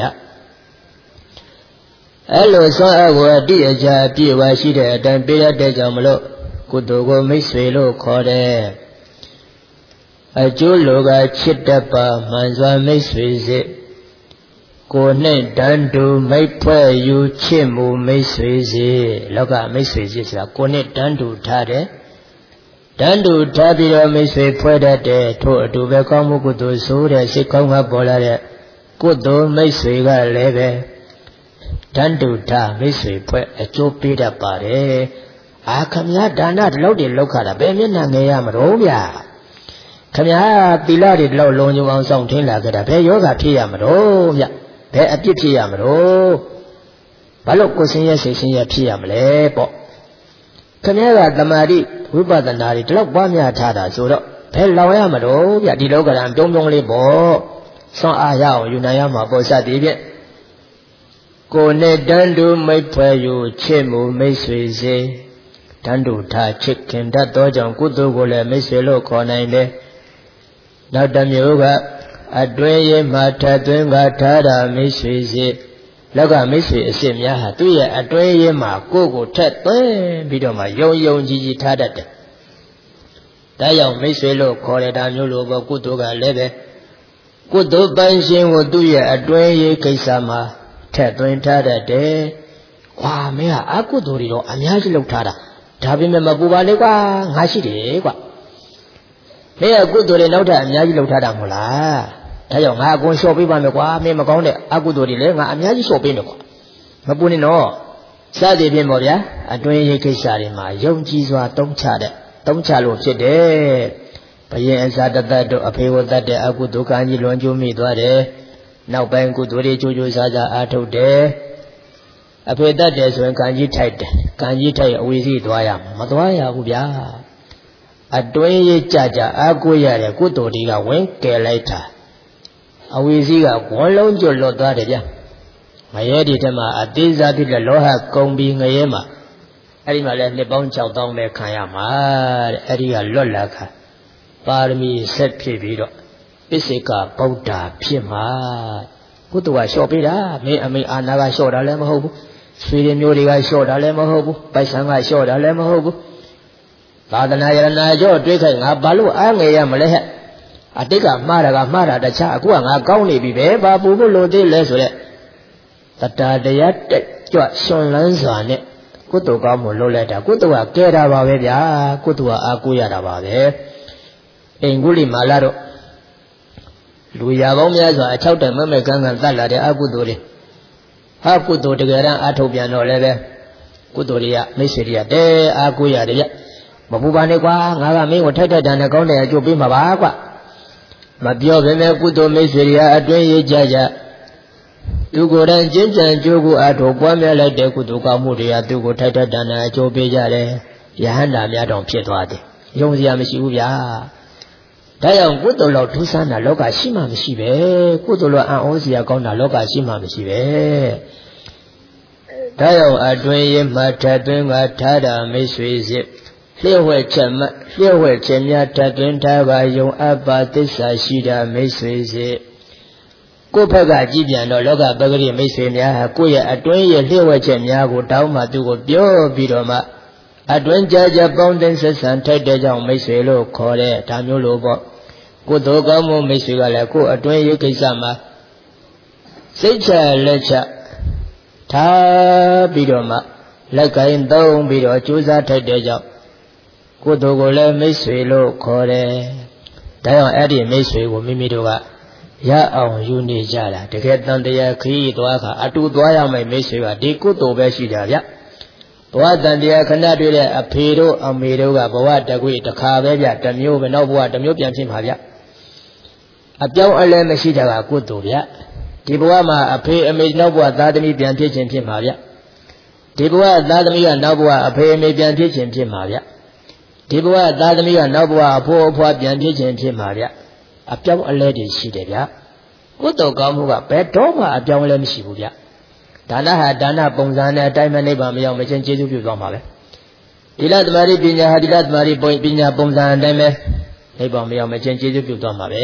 အဲ့လိုဆွမ်းအားကိုအတိအကျအပြည့်အဝရှိတဲ့အတိုင်းပေးရတဲ့ကြောင့်မလို့ကုသိုလ်ကိုမိတ်ဆွေလို့ခေါ်တယ်အကျိုးလိုကချစ်တတ်ပါမှန်စွာမိတ်ဆွေစေကိုနဲ့တန်တူမိတ်ဖွဲ့ယူချစ်မှုမိတ်ဆွေစေလောကမိတ်ဆွေစေဆိုတာကိုနဲ့တန်တူထားတယ်တန်တူထားပြီးတော့မိတ်ဆွေဖွဲ့တတ်တယ်ထို့အတူပဲကောင်းမှုကုသိုလ်ဆိုတဲ့စိတ်ကောင်းကပေါ်လာတဲ့ကုသိုလ်မိတ်ဆွေကလည်းပဲတန်တူထားမိတ်ဆွေဖွဲ့အကျိုးပေးတတ်ပါတယ်အာခမည်းဒါနဒီလောက်တွေလောက်ခတာဘယ်မျက်နှာငယ်ရမလို့ဗျာခမည်းသီလတွေတော့လုံခြုံအောင်ဆောင်ထင်းလာကြတာဘယ်ယောဂဖြစ်ရမလို့ဗျဘယ်အပြစ်ဖြစ်ရမလို့ဘာလို့ကိုယ်စင်ရဲ့စိတ်စင်ရဲ့ဖြစ်ရမလဲပေါ့ခမည်းကတမာတိဝိပဿနာတွေဒီလောက်ပွားများထားတာဆိုတော့ဘယ်လောင်ရမလို့ဗျဒီလောကရန်ပြုံးပြုံးလေးပေါ့ဆွမ်းအားရအောင်ယူနိုင်ရမှာပေါ့စသည်ဖြင့်ကိုယ်နဲ့တန်တူမိတ်ဖွဲ့ယူချစ်မှုမိတ်ဆွေစေတန်တူထားချစ်ခင်တတ်သောကြောင့်ကုသိုလ်ကိုလည်းမိတ်ဆွေလို့ခေါ်နိုင်တယ်နောက်တစ်မျိုးကအတွင်းရမှာထပ်သွင်းကထားတာမိတ်ဆွေစေလောကမိတ်ဆွေအစ်စ်များဟာသူ့ရဲ့အတွင်းရမှာကိုယ့်ကိုထက်သွင်းပြီးတော့မှယုံယုံကြည်ကြည်ထားတတ်တယ်။ဒါကြောင့်မိတ်ဆွေလို့ခေါ်ရတာမျိုးလိုပေါ့ကုသိုလ်ကလည်းပဲကုသိုလ်ပိုင်ရှင်ကိုသူ့ရဲ့အတွင်းရကိစ္စမှာထက်သွင်းထားတတ်တယ်။ကွာမင်းကအကုသိုလ်တွေတော့အများကြီးလုပ်ထားတာဒါပေမဲ့မပူပါနဲ့ကွာငါရှိတယ်ကွာမင်းကကုသိုလ်တွေနောက်ထပ်အများကြီးလုပ်ထားတာမဟုတ်လားဒါကြောင့်ငါအကုန်လျှော့ပေးပါမယ်ကွာမင်းမကောင်းတဲ့အကုသိုလ်တွေလည်းငါအများကြီးလျှော့ပေးမယ်ကွာမပူနဲ့နော်စသည်ဖြင့်ပေါ့ဗျာအတွင်းရေးကိစ္စတွေမှာယုံကြည်စွာတုံးချတဲ့တုံးချလို့ဖြစ်တယ်ဘယင်အစာတသက်တို့အဖေဝတတ်တဲ့အကုသိုလ်ကံကြီးလွန်ကျူးမိသွားတယ်နောက်ပိုင်းကုသိုလ်တွေကြိုးကြိုးစားစားအားထုတ်တယ်အဖေတတ်တယ်ဆိုရင်ကံကြီးထိုက်တယ်ကံကြီးထိုက်အဝီစီသွားရမှာမသွားရဘူးဗျာအတွင်းရေးကြကြအားကိုးရတဲ့ကုသိုလ်တွေကဝင်ကယ်လိုက်တာအဝီစီကဝန်းလုံးကျွတ်လွတ်သွားတယ်ဗျငရဲဒီထက်မှာအသေးစားဖြစ်တဲ့လောဟကုံပြီးငရဲမှာအဲ့ဒီမှာလဲနှစ်ပေါင်း၆သောင်းပဲခံရမှာတဲ့အဲ့ဒီကလွတ်လာခါပါရမီဆက်ဖြစ်ပြီးတော့ပစ္စေကဗုဒ္ဓဖြစ်မှာကုသိုလ်ကလျှော့ပေးတာမင်းအမေအာနာကလျှော့တာလည်းမဟုတ်ဘူးဆွေတွေမျိုးတွေကလျှော့တာလည်းမဟုတ်ဘူးပိုက်ဆံကလျှော့တာလည်းမဟုတ်ဘူးသာသနာယရနာကြောတွေးခိုင်ငါဘာလို့အားငယ်ရမလဲဟဲ့အတိတ်ကမှားတာကမှားတာတခြားအခုကငါကောင်းနေပြီပဲဘာပူဖို့လိုသေးလဲဆိုတဲ့တတတရားတက်ကြွရှင်လန်းစွာနဲ့ကုသိုလ်ကောင်းမှုလုပ်လိုက်တာကုသိုလ်ကကဲတာပါပဲဗျာကုသိုလ်ကအားကိုးရတာပါပဲအိမ်ကုလိမာလာတို့လူရပေါင်းများစွာအချောက်တမဲမဲကန်းကန်းတတ်လာတဲ့အကုသိုလ်တွေဟာကုသိုလ်တကယ်တမ်းအားထုတ်ပြန်တော့လည်းပဲကုသိုလ်တွေကမိတ်ဆွေတွေကတဲအားကိုးရတယ်ဗျမပူပါနဲ့ကွာငါကမင်းကိုထိုက်ထိုက်တန်နဲ့ကောင်းတဲ့အကျိုးပေးမှာပါကွာမပြောဘဲနဲ့ကုသိုလ်မိတ်ဆွေတွေကအတွင်းရေးကြကြသူကိုယ်တိုင်ကျင့်ကြံကြိုးကိုအားထုတ်ပွားများလိုက်တဲ့ကုသိုလ်ကောင်းမှုတွေကသူ့ကိုထိုက်ထိုက်တန်နဲ့အကျိုးပေးကြတယ်ယဟန္တာများတောင်ဖြစ်သွားတယ်ယုံစရာမရှိဘူးဗျာဒါကြောင့်ကုသိုလ်လောက်ထူးဆန်းတာလောကရှိမှမရှိပဲကုသိုလ်လောက်အံ့ဩစရာကောင်းတာလောကရှိမှမရှိပဲဒါကြောင့်အတွင်းရေးမှထပ်သွင်းကထားတာမိတ်ဆွေစစ်လျှို့ဝှက်ချက်မှလျှို့ဝှက်ချက်များထပ်သွင်းထားပါယုံအပ်ပါသစ္စာရှိတာမိတ်ဆွေစစ်ကိုယ့်ဘက်ကကြည်ပြန်တော့လောကပဂရိမိတ်ဆွေများဟာကိုယ့်ရဲ့အတွင်းရဲ့လျှို့ဝှက်ချက်များကိုတောင်းမှသူကိုပြောပြီးတော့မှအတွင်းကြကြပေါင်းတင်ဆက်ဆံထိုက်တဲ့ကြောင့်မိတ်ဆွေလို့ခေါ်တဲ့ဒါမျိုးလိုပေါ့ကုသိုလ်ကောင်းမှုမိတ်ဆွေကလည်းကိုယ်အတွင်းရေးကိစ္စမှာစိတ်ချလက်ချထားပြီးတော့မှလက်ကင်သုံးပြီးတော့ကြိုးစားထိုက်တဲ့ကြောင့်ကုသိုလ်ကိုလည်းမိတ်ဆွေလို့ခေါ်တယ်ဒါကြောင့်အဲ့ဒီမိတ်ဆွေကိုမိမိတို့က Ya ông yu ni ja la de ke tan de khi twa kha atu twa ya mai mai sui ka di kutto be shi da bya bwa tan de khana twi de a phe do a me do ka bwa takwi takha be bya ta myo be naw bwa ta myo pyan phit ma bya a pyaung a le ma shi da ka kutto bya di bwa ma a phe a me naw bwa tha thami pyan phit chin phit ma bya di bwa tha thami ka naw bwa a phe a me pyan phit chin phit ma bya di bwa tha thami ka naw bwa a pho a phwa pyan phit chin phit ma bya a pyaung a le de shi de bya kutto kaung mu ka be do ma a pyaung le ma shi bu byaဒါနဟာဒါနပုံစံနဲ့အတိုင်းမနိဗ္ဗာန်မရောက်မချင်းကျေးဇူးပြုသွားမှာပဲဒီလသမารိပညာဟာဒီလသမารိပညာပုံစံအတိုင်းပဲနိဗ္ဗာန်မရောက်မချင်းကျေးဇူးပြုသွားမှာပဲ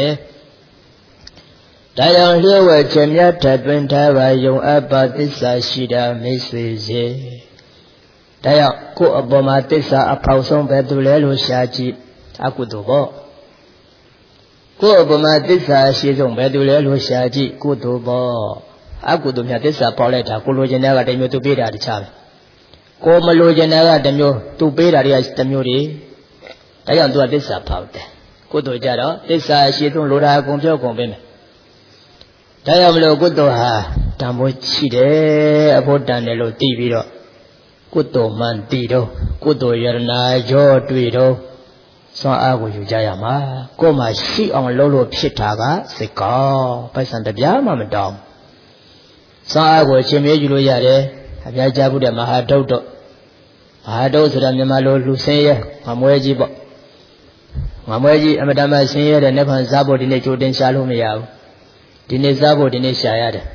ဒါကြောင့်လျှို့ဝှက်ခြင်းမြတ်ထပ်တွင်ထားပါယုံအပ်ပါသစ္စာရှိတာမိတ်ဆွေစေဒါကြောင့်ကိုယ်အပေါ်မှာသစ္စာအဖောက်ဆုံးပဲသူလဲလို့ရှားကြည့်အကုသိုလ်ပေါ့ကိုယ်အပေါ်မှာသစ္စာရှိဆုံးပဲသူလဲလို့ရှားကြည့်ကုသိုလ်ပေါ့အကုသိုလ်များသစ္စာပေါက်လိုက်တာကိုလိုချင်တဲ့ကတမျိုးသူပေးတာတခြားပဲကိုမလိုချင်တဲ့ကတမျိုးသူပေးတာတွေကတမျိုးတွေဒါကြောင့်သူကသစ္စာဖောက်တယ်ကုသိုလ်ကြတော့သစ္စာရှိဆုံးလိုတာအကုန်ပြောကုန်ပေးမယ်ဒါကြောင့်မလို့ကုသိုလ်ဟာတန်ဖိုးရှိတယ်အဖို့တန်တယ်လို့သိပြီးတော့ကုသိုလ်မှန်တည်တော့ကုသိုလ်ယရနာကြောတွေ့တော့စွမ်းအားကိုယူကြရမှာကိုယ်မှရှိအောင်လုပ်လို့ဖြစ်တာကစိတ်ကောင်းပိုက်ဆံတပြားမှမတောင်းစွမ်းအားကိုရှင်မေးယူလို့ရတယ်အများကြားဘူးတဲ့မဟာဒုတ်တော့မဟာဒုတ်ဆိုတာမြန်မာလိုလူဆင်းရဲငမွဲကြီးပေါ့ငမွဲကြီးအမတမဆင်းရဲတဲ့နေ့ဖန်စားဖို့ဒီနေ့ကြိုတင်ရှာလို့မရဘူးဒီနေ့စားဖို့ဒီနေ့ရှာရတယ်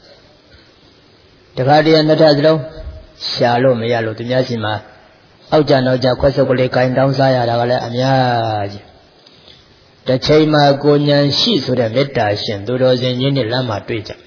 တခါတည်းနှစ်ထပ်စလုံးရှာလို့မရလို့သူများရှင်မှာအောက်ကြနောက်ကြခွက်စုပ်ကလေးကင်တောင်းစားရတာကလည်းအများကြီးတစ်ချိန်မှာကိုဉဏ်ရှိဆိုတဲ့မေတ္တာရှင်သူတော်စင်ကြီးနဲ့လမ်းမှာတွေ့ကြ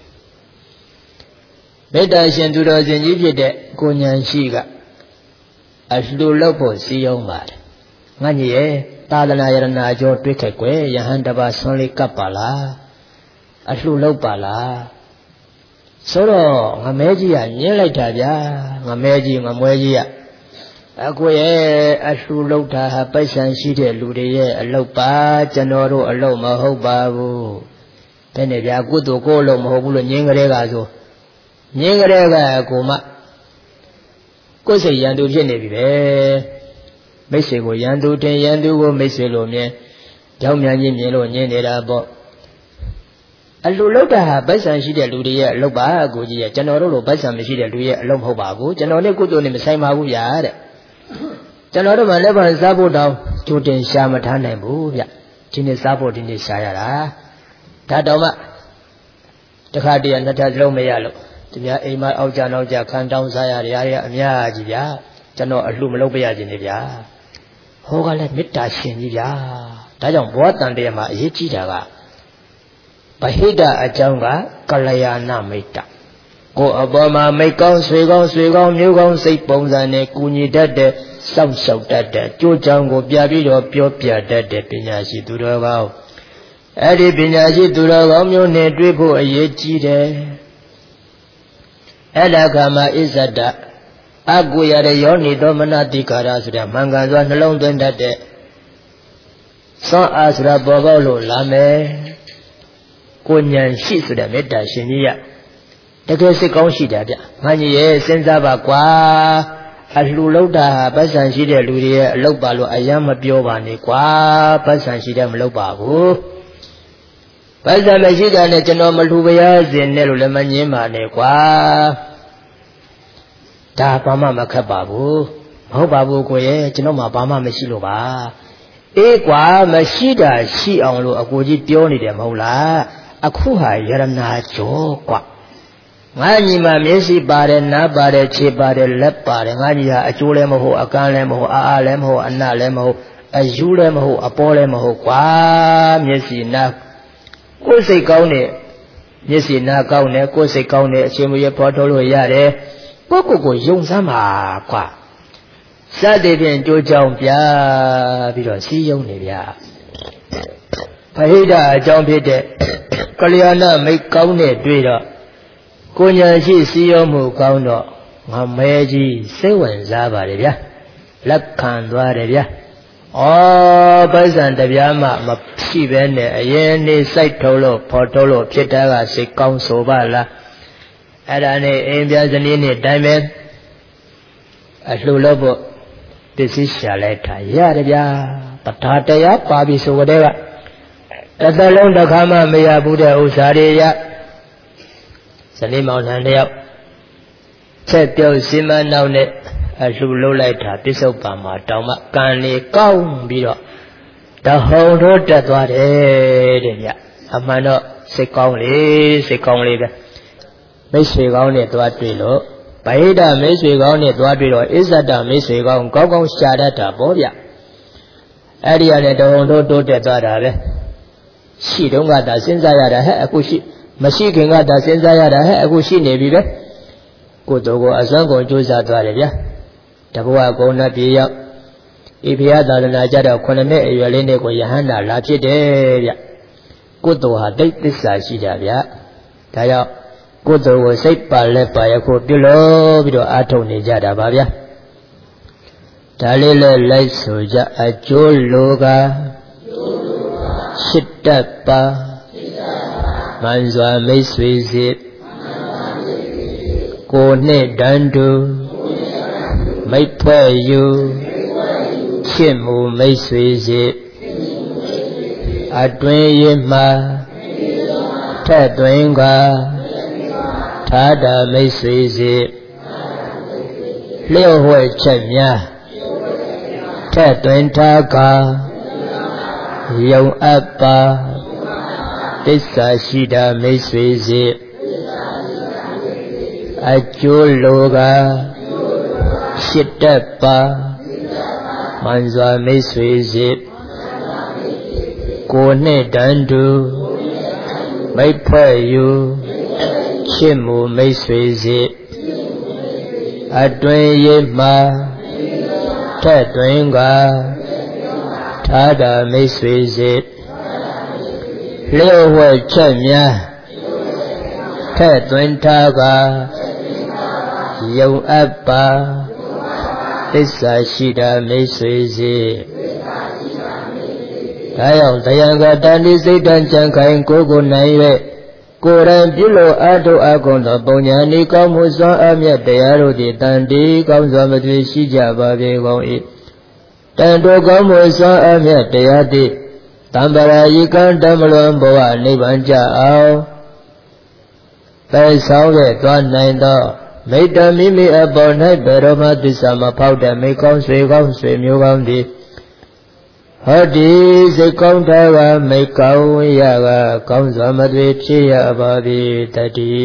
မေတ္တာရှင်သူတော်စင်ကြီးဖြစ်တဲ့ကိုဉဏ်ရှိကအလှူလုပ်ဖို့စီယုံပါတယ်ငါညီရဲ့သာသနာယရနာကျော်တွေ့ခဲ့ကွယ်ယဟန်တပါဆွန်လေးကပ်ပါလားအလှူလုပ်ပါလားဆိုတော့ငမဲကြီးကညင်းလိုက်တာဗျာငမဲကြီးငမွဲကြီးကအကိုရဲ့အလှူလုပ်တာဟာပိုက်ဆံရှိတဲ့လူတွေရဲ့အလုပ်ပါကျွန်တော်တို့အလုပ်မဟုတ်ပါဘူးဘယ်နဲ့ဗျာကုသိုလ်ကိုအလုပ်မဟုတ်ဘူးလို့ညင်းကြတဲ့ကဆိုညင်းကြတဲ့ကကိုမကိုယ်စိတ်ရန်သူဖြစ်နေပြီပဲမိတ်ဆွေကိုရန်သူတင်ရန်သူကိုမိတ်ဆွေလိုမြင်ကြောင်းမြန်ကြီးမြင်လို့ညင်းနေတာပေါ့အလှလုပ်တာဟာပိုက်ဆံရှိတဲ့လူတွေရဲ့အလုပ်ပါကိုကြီးရဲ့ကျွန်တော်တို့လိုပိုက်ဆံမရှိတဲ့လူရဲ့အလုပ်မဟုတ်ပါဘူးကျွန်တော်နဲ့ကုသိုလ်နဲ့မဆိုင်ပါဘူးဗျာတဲ့ကျွန်တော်တို့မှလက်ပံစားဖို့တောင်ကြိုတင်ရှာမထားနိုင်ဘူးဗျဒီနေ့စားဖို့ဒီနေ့ရှာရတာဒါတော့မှတခါတည်းနှစ်ထပ်လုံးမရလို့သူများအိမ်မအောက်ကြနောက်ကြခံတောင်းစားရတယ်ရတဲ့အများကြီးဗျာကျွန်တော်အလှမလုပ်ပြရခြင်းနေဗျာဟောကလည်းမေတ္တာရှင်ကြီးဗျာဒါကြောင့်ဘောတန်တရားမှာအရေးကြီးတာကဗဟိတအကြောင်းကကလျာဏမိတ်တကိုယ်အပေါ်မှာမိတ်ကောင်းဆွေကောင်းဆွေကောင်းမျိုးကောင်းစိတ်ပုံစံနဲ့ကူညီတတ်တဲ့စောင့်ရှောက်တတ်တဲ့ကြိုးကြောင်ကိုပြပြီးတော့ပြောပြတတ်တဲ့ပညာရှိသူတော်ကောင်းအဲ့ဒီပညာရှိသူတော်ကောင်းမျိုးနဲ့တွေ့ဖို့အရေးကြီးတယ်အဲ့ဒါကမှဣဇဒအကုရတဲ့ယောနိသောမနတိကာရဆိုတဲ့မှန်ကန်စွာနှလုံးသွင်းတတ်တဲ့စွမ်းအားဆိုတာပေါ်ပေါက်လို့လာမယ်ကိုဉဏ်ရှိဆိုတဲ့မေတ္တာရှင်ကြီးရတကယ်စိတ်ကောင်းရှိတာဗျငါကြီးရဲ့စဉ်းစားပါကွာအလှလုပ်တာဟာပတ်စံရှိတဲ့လူတွေရဲ့အလုပ်ပါလို့အယမ်းမပြောပါနဲ့ကွာပတ်စံရှိတဲ့မလုပ်ပါဘူးပတ်စံမရှိတာနဲ့ကျွန်တော်မလှူပါရစေနဲ့လို့လည်းမငင်းပါနဲ့ကွာဒါဘာမှမခက်ပါဘူးမဟုတ်ပါဘူးကိုရဲ့ကျွန်တော်မှဘာမှမရှိလို့ပါအေးကွာမရှိတာရှိအောင်လို့အကိုကြီးပြောနေတယ်မဟုတ်လားအခုဟာယရနာကျော်ကွာငါညီမမျက်စိပါတယ်နားပါတယ်ခြေပါတယ်လက်ပါတယ်ငါညီဟာအကျိုးလည်းမဟုတ်အကန်းလည်းမဟုတ်အာအားလည်းမဟုတ်အနလည်းမဟုတ်အယူလည်းမဟုတ်အပေါ်လည်းမဟုတ်ကွာမျက်စိနားကိုယ်စိတ်ကောင်းတဲ့မျက်စိနားကောင်းတယ်ကိုယ်စိတ်ကောင်းတဲ့အချိန်မရပေါ်ထုတ်လို့ရတယ်ကိုယ့်ကိုယ်ကိုယုံစမ်းပါကွာစတဲ့ဖြင့်ကြိုးကြောင်ပြပြီးတော့စီးယုံနေဗျာဖဟိတအကြောင်းဖြစ်တဲ့ကလျာဏမိတ်ကောင်းတဲ့တွေ့တော့ကိုညာရှိစီးယုံမှုကောင်းတော့ငမဲကြီးစိတ်ဝင်စားပါတယ်ဗျာလက်ခံသွားတယ်ဗျာ哦，本身这边嘛，嘛西边的，人家晒透了，泡透了，皮带个是刚收罢了。哎，那呢，人边是你呢，对面，啊，路了不，这是下来他呀的呀，把他的呀，把比说的个，那在龙的看嘛，没有不的乌沙的呀，是你毛南的呀，这条西门那呢。အလှလုံးလိုက်တာပစ္စုပ္ပန်မှာတောင်မှကံလေးကောင်းပြီးတော့တဟုန်ထိုးတက်သွားတယ်တဲ့ဗျအမှန်တော့စိတ်ကောင်းလေစိတ်ကောင်းလေးပဲမိတ်ဆွေကောင်းနဲ့သွားတွေ့လို့ဗဟိတမိတ်ဆွေကောင်းနဲ့သွားတွေ့တော့အစ္ဆဒမိတ်ဆွေကောင်းကောင်းကောင်းရှာတတ်တာပေါ့ဗျအဲ့ဒီရတယ်တဟုန်ထိုးတိုးတက်သွားတာပဲရှိတုန်းကသာစဉ်းစားရတာဟဲ့အခုရှိမရှိခင်ကသာစဉ်းစားရတာဟဲ့အခုရှိနေပြီပဲကိုယ်တော်ကိုအစွမ်းကုန်ကြိုးစားသွားတယ်ဗျတဘဝကုန်းနဲ့ပြေရောက်ဤဘုရားသာသနာကြတော့ခုနှစ်နှစ်အရွယ်လေးနဲ့ကိုယဟန္တာလာဖြစ်တယ်ဗျကိုယ်တော်ဟာတိတ်သစ္စာရှိတာဗျဒါကြောင့်ကိုယ်တော်ကိုစိတ်ပါလက်ပါရဖို့ပြုလို့ပြီးတော့အားထုတ်နေကြတာပါဗျဒါလေးလည်းလိုက်ဆိုကြအကျိုးလိုကရှိတတ်ပါမှန်စွာမိတ်ဆွေစေကိုနှစ်တန်တူမိတ်ဖွဲ့ယူချစ်မှုမိတ်ဆွေစေအတွင်ရမှထက်သွင်းကထာတာမိတ်ဆွေစေလျှို့ဝှက်ချက်များထက်သွင်းထားကယုံအပ်ပါသစ္စာရှိတာမိတ်ဆွေစေအကျိုးလိုကရှိတတ်ပါမှန်စွာမိတ်ဆွေစေကိုနှစ်တန်တူမိတ်ဖွဲ့ယူချစ်မှုမိတ်ဆွေစေအတွင်ရမှထက်သွင်းကထာတာမိတ်ဆွေစေလျှို့ဝှက်ချက်များထက်သွင်းထားကယုံအပ်ပါသစ္စာရှိတာမိတ်ဆွေစေဒါကြောင့်တရားကတန်တိစိတ်တန်ကြံခိုင်ကိုယ်ကိုနိုင်၍ကိုယ်တိုင်ပြုလို့အထုအကုန်သောပုံညာဤကောင်းမှုစွမ်းအမြတ်တရားတို့သည်တန်တိကောင်းစွာမသွေရှိကြပါပေကုန်၏တန်တော်ကောင်းမှုစွမ်းအမြတ်တရားသည်တံပရာယိကံတမလွန်ဘဝနိဗ္ဗာန်ကြအောင်ပဲဆောင်ရသွားနိုင်သောမိတ္တမိမိအပေါ်၌ဘယ်တော့မှသစ္စာမဖောက်တဲ့မိကောင်းဆွေကောင်းဆွေမျိုးကောင်းသည်ဟောဒီစိတ်ကောင်းထားကမိကောင်းရကကောင်းစွာမသွေဖြစ်ရပါသည်တတိ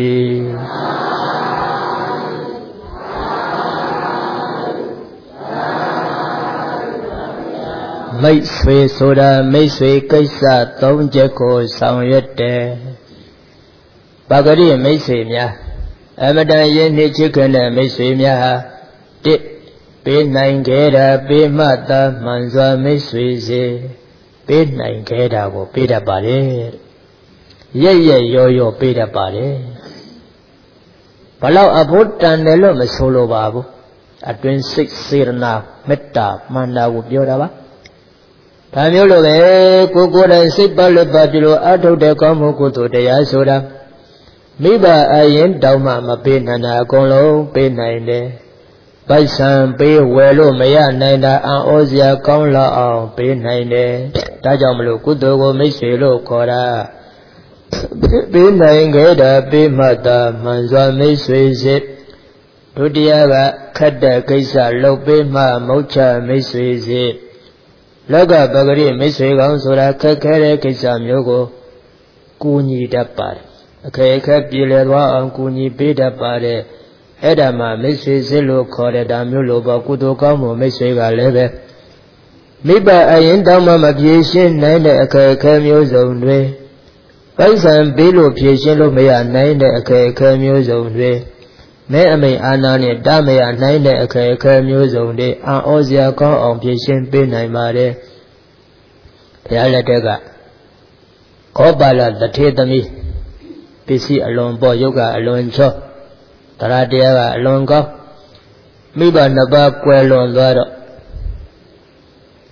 မိတ်ဆွေဆိုတာမိတ်ဆွေကိစ္စသုံးချက်ကိုဆောင်ရွက်တယ်ပါဂရိမိတ်ဆွေများအမတန်ရင်းနှီးချစ်ခင်တဲ့မိတ်ဆွေများဟာတစ်ပေးနိုင်ခဲ့တာပေးမှသာမှန်စွာမိတ်ဆွေစေပေးနိုင်ခဲ့တာကိုပေးတတ်ပါလေရက်ရက်ရောရောပေးတတ်ပါလေဘလောက်အဖို့တန်တယ်လို့မဆိုလိုပါဘူးအတွင်စိတ်စေရနာမေတ္တာမှန်တာကိုပြောတာပါဒါမျိုးလိုပဲကိုကိုယ်တိုင်စိတ်ပတ်လက်ပါပြုလို့အထုတ်တဲ့ကောင်းမှုကုသိုလ်တရားဆိုတာမိဘအရင်တောင်းမှမပေးနိုင်တာအကုန်လုံးပေးနိုင်တယ်ပိုက်ဆံပေးဝယ်လို့မရနိုင်တာအံ့ဩစရာကောင်းလောက်အောင်ပေးနိုင်တယ်ဒါကြောင့်မလို့ကုသိုလ်ကိုမိတ်ဆွေလို့ခေါ်တာပေးနိုင်ခဲ့တာပေးမှသာမှန်စွာမိတ်ဆွေစေဒုတိယကခက်တဲ့ကိစ္စလုပ်ပေးမှမုတ်ချမိတ်ဆွေစေလောကပဂရိမိတ်ဆွေကောင်းဆိုတာခက်ခဲတဲ့ကိစ္စမျိုးကိုကူညီတတ်ပါတယ်အခက်အခဲပြေလည်သွားအောင်ကူညီပေးတတ်ပါတယ်အဲ့ဒါမှမိတ်ဆွေစစ်လို့ခေါ်တဲ့ဒါမျိုးလိုပေါ့ကုသိုလ်ကောင်းမှုမိတ်ဆွေကလည်းပဲမိဘအရင်တောင်းမှမပြေရှင်းနိုင်တဲ့အခက်အခဲမျိုးစုံတွေပိုက်ဆံပေးလို့ဖြေရှင်းလို့မရနိုင်တဲ့အခက်အခဲမျိုးစုံတွေမဲအမိန်အာနာနဲ့တမရနိုင်တဲ့အခက်အခဲမျိုးစုံတွေအံ့ဩစရာကောင်းအောင်ဖြေရှင်းပေးနိုင်ပါတယ်ဘုရားလက်ထက်ကခောပါလတထေသမီးပစ္စည်းအလွန်ပေါ်ယုတ်ကအလွန်ချောတရားတရားကအလွန်ကောင်းမိဘနှစ်ပါးကွယ်လွန်သွားတော့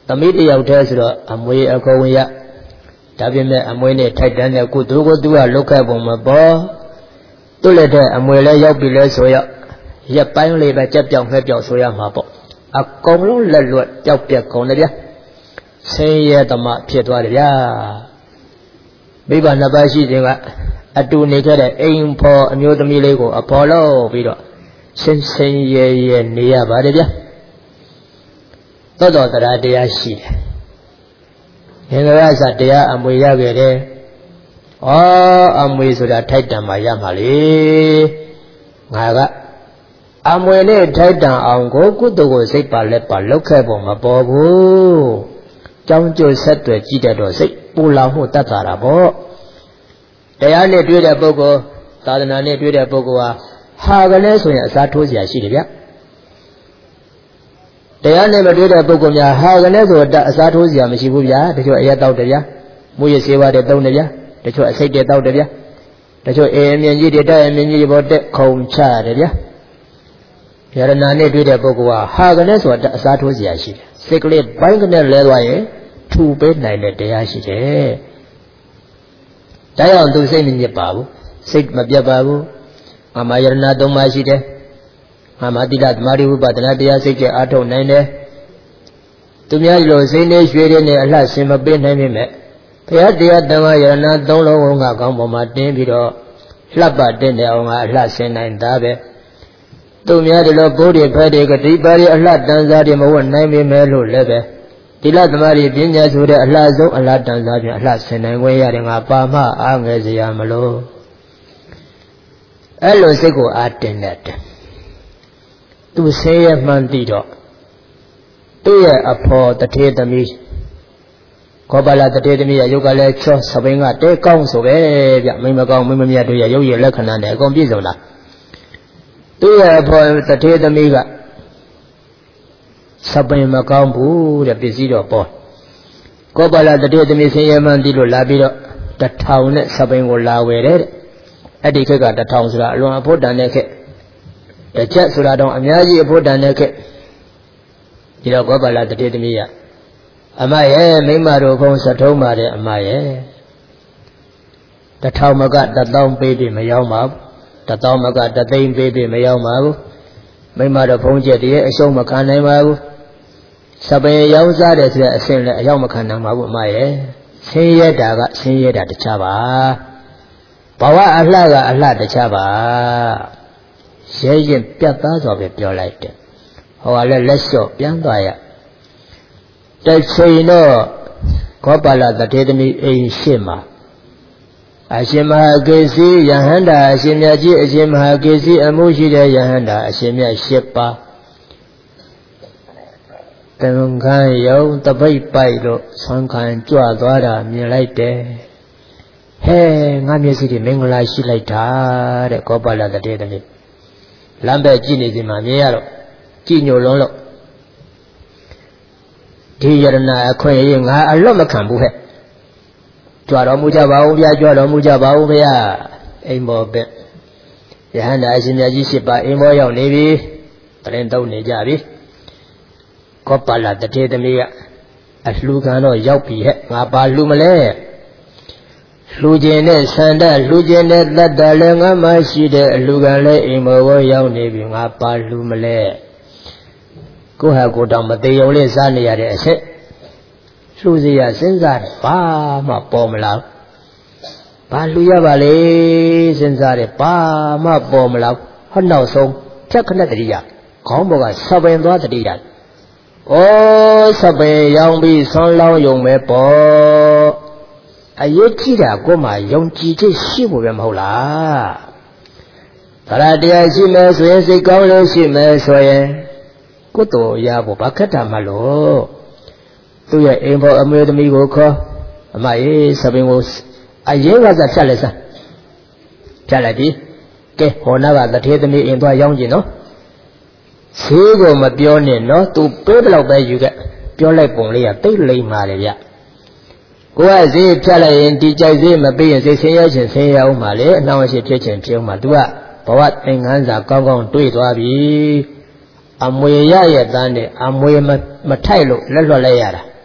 သမီးတယောက်တည်းဆိုတော့အမွေအကုန်ရဒါပေမဲ့အမွေနဲ့ထိုက်တန်းတဲ့ကုသိုလ်ကိုသူကလုခဲ့ပုံမပေါ်သူ့လက်ထက်အမွေလည်းရောက်ပြီလဲဆိုရရက်ပိုင်းလေးပဲကြက်ပြောင်ငှက်ပြောင်ဆိုရမှာပေါ့အကုန်လုံးလက်လွတ်ကြောက်ပြက်ကုန်တယ်ဗျာဆင်းရဲသမဖြစ်သွားတယ်ဗျာမိဘနှစ်ပါးရှိခြင်းကအတူနေကြတဲ့အိမ်ဖော်အမျိုးသမီးလေးကိုအဖော်လို့ပြီးတော့ဆင်းဆင်းရဲရဲနေရပါတယ်ဗျာသောတော်တရားတရားရှိတယ်ငင်္ဂရသတရားအမွေရခဲ့တယ်ဩအမွေဆိုတာထိုက်တန်မှရမှာလေငါကအမွေနဲ့ထိုက်တန်အောင်ကိုကုသိုလ်ကိုစိတ်ပါလက်ပါလောက်ခဲ့ပုံမပေါ်ဘူးကြောင်းကျိုးဆက်တွေကြည့်တတ်တော့စိတ်ပူလောင်မှုတတ်တာပေါ့တရားနဲ့တွေ့တဲ့ပုဂ္ဂိုလ်သာသနာနဲ့တွေ့တဲ့ပုဂ္ဂိုလ်ဟာဟာကလေးဆိုရင်အစားထိုးစရာရှိတယ်ဗျတရားနဲ့မတွေ့တဲ့ပုဂ္ဂိုလ်များဟာကလေးဆိုတော့အစားထိုးစရာမရှိဘူးဗျာတချို့အရက်တောက်တယ်ဗျာမူရစေဝါတဲ့တုံးတယ်ဗျာတချို့အစိတ်တဲ့တောက်တယ်ဗျာတချို့အေးအမြင့်ကြီးတွေတက်အမြင့်ကြီးပေါ်တက်ခုံချတယ်ဗျာယရနာနဲ့တွေ့တဲ့ပုဂ္ဂိုလ်ဟာဟာကလေးဆိုတော့အစားထိုးစရာရှိတယ်စိတ်ကလေးဘိုင်းကလေးလဲသွားရင်ထူပေးနိုင်တဲ့တရားရှိတယ်တရားအောင်သူစိတ်မညစ်ပါဘူးစိတ်မပြတ်ပါဘူးအမယရနာသုံးပါးရှိတယ်အမတိတသမာဓိဝိပဿနာတရားစိတ်ကျအားထုတ်နိုင်တယ်သူများလိုစိတ်နဲ့ရွှေတွေနဲ့အလှဆင်မပေးနိုင်ပေမဲ့ဘုရားတရားတန်ခါယရနာသုံးလုံးကကောင်းပေါ်မှာတင်းပြီးတော့လှပ်ပတင်းတဲ့အောင်ကအလှဆင်နိုင်တာပဲသူများဒီလိုဘိုးတွေဖဲတွေကတိပါရီအလှတန်စားတွေမဝတ်နိုင်ပေမဲ့လို့လည်းပဲဒီလသမားတွေပညာဆိုတဲ့အလှဆုံးအလှတန်စားပြန်အလှဆင်နိုင်ခွင့်ရတယ်ငါပါမအားငယ်စရာမလို့အဲ့လိုစိတ်ကိုအားတင်တဲ့သူဆင်းရဲမှန်းသိတော့သူ့ရဲ့အဖော်တထေသမီးခောပါလာတထေသမီးရဲ့ရုပ်ကလည်းချောစပင်းကတဲကောင်းဆိုပဲဗျမိမကောင်းမိမမြတ်တို့ရဲ့ရုပ်ရည်လက္ခဏာနဲ့အကုန်ပြည့်စုံတာသူ့ရဲ့အဖော်တထေသမီးကစပင်မကောင်းဘူးတဲ့ပစ္စည်းတော့ပေါ်ခောပါလာတထေသမီးဆင်းရဲမှန်းသိလို့လာပြီးတော့တထောင်နဲ့စပင်ကိုလာဝယ်တယ်တဲ့အဲ့ဒီခက်ကတထောင်ဆိုတာအလွန်အဖို့တန်တဲ့ခက်တစ်ချက်ဆိုတာတော့အများကြီးအဖို့တန်တဲ့ခက်ဒီတော့ခောပါလာတထေသမီးကအမရဲ့မိမတို့ဘုံစထုံးပါတယ်အမရဲ့တထောင်မကတသောင်းပေးပြီးမရောက်ပါဘူးတသောင်းမကတသိန်းပေးပြီးမရောက်ပါဘူးမိမတို့ဘုံကျက်တည်းအရှုံးမခံနိုင်ပါဘူးစပယ်ရောင်းစားတယ်ဆိုတဲ့အဆင့်လည်းအရောက်မခံနိုင်ပါဘူးအမရဲ့ဆင်းရဲတာကဆင်းရဲတာတခြားပါဘဝအလှကအလှတခြားပါရဲရင်ပြတ်သားစွာပဲပြောလိုက်တယ်ဟောကလည်းလက်လျှော့ပြန်သွားရတစ်ချိန်တော့ခောပါလာတထေသမီးအိမ်ရှိမှာအရှင်မဟာကေစီယဟန္တာအရှင်မြတ်ကြီးအရှင်မဟာကေစီအမှုရှိတဲ့ယဟန္တာအရှင်မြတ်ရှစ်ပါးတန်ခမ်းယုံတပိတ်ပိုက်လို့ဆွမ်းခံကြွသွားတာမြင်လိုက်တယ်ဟဲငါမျက်စိတွေမင်္ဂလာရှိလိုက်တာတဲ့ခောပါလာတထေသမီးလမ်းပဲကြည့်နေစီမှာမြင်ရတော့ကြည်ညိုလုံးလို့ဒီယရဏအခွင့်အရေးငါအလွတ်မခံဘူးဟဲ့ကြွတော်မူကြပါဦးဗျာကြွတော်မူကြပါဦးဗျာအိမ်မောပဲယဟန္တာအရှင်မြတ်ကြီးရှိပါအိမ်မောရောက်နေပြီတရင်တုံးနေကြပြီခောပါလာတထေသမီးကအလှူခံတော့ရောက်ပြီဟဲ့ငါပါလှူမလဲလှူခြင်းနဲ့ဆန္ဒလှူခြင်းနဲ့တတ်တယ်လည်းငါမှရှိတဲ့အလှူခံလည်းအိမ်မောကိုရောက်နေပြီငါပါလှူမလဲကိုဟာကိုတောင်မသေးုံလေးစားနေရတဲ့အချက်လှူစီရစဉ်းစားတယ်ဘာမှပေါ်မလာဘာလှူရပါလေစဉ်းစားတယ်ဘာမှပေါ်မလာဟောနောက်ဆုံးဖြတ်ခနဲ့တတိယခေါင်းပေါ်ကစပင်သွားတတိယဩစပင်ရောင်ပြီးဆွမ်းလောင်းယုံပဲပေါ့အရေးကြီးတာကိုမှယုံကြည်ခြင်းရှိဖို့ပဲမဟုတ်လားသရတရားရှိမယ်ဆိုရင်စိတ်ကောင်းလို့ရှိမယ်ဆိုရင်ကုသိုလ်ရဖို့ဘာခက်တာမလို့သူ့ရဲ့အိမ်ပေါ်အမျိုးသမီးကိုခေါ်အမအေးစပင်ကိုအရင်ကစားဖြတ်လိုက်စမ်းဖြတ်လိုက်ပြီကဲဟောနာကတထေသမီးအိမ်သွားရောင်းကြည့်နော်ဈေးကိုမပြောနဲ့နော်သူပေးတယ်လို့ပဲယူခဲ့ပြောလိုက်ပုံလေးကတိတ်လိမ့်ပါလေဗျကိုကဈေးဖြတ်လိုက်ရင်ဒီကြိုက်ဈေးမပေးရင်စိတ်ဆင်းရဲခြင်းဆင်းရဲအောင်ပါလေအနှောင့်အယှက်ဖြစ်ခြင်းဖြစ်အောင်ပါ तू ကဘဝသင်္ကန်းစာကောင်းကောင်းတွေးသွားပြီအမွေရရဲ့တန်းနဲ့အမွေမထိုက်လို့လက်လွတ်လိုက်ရတာ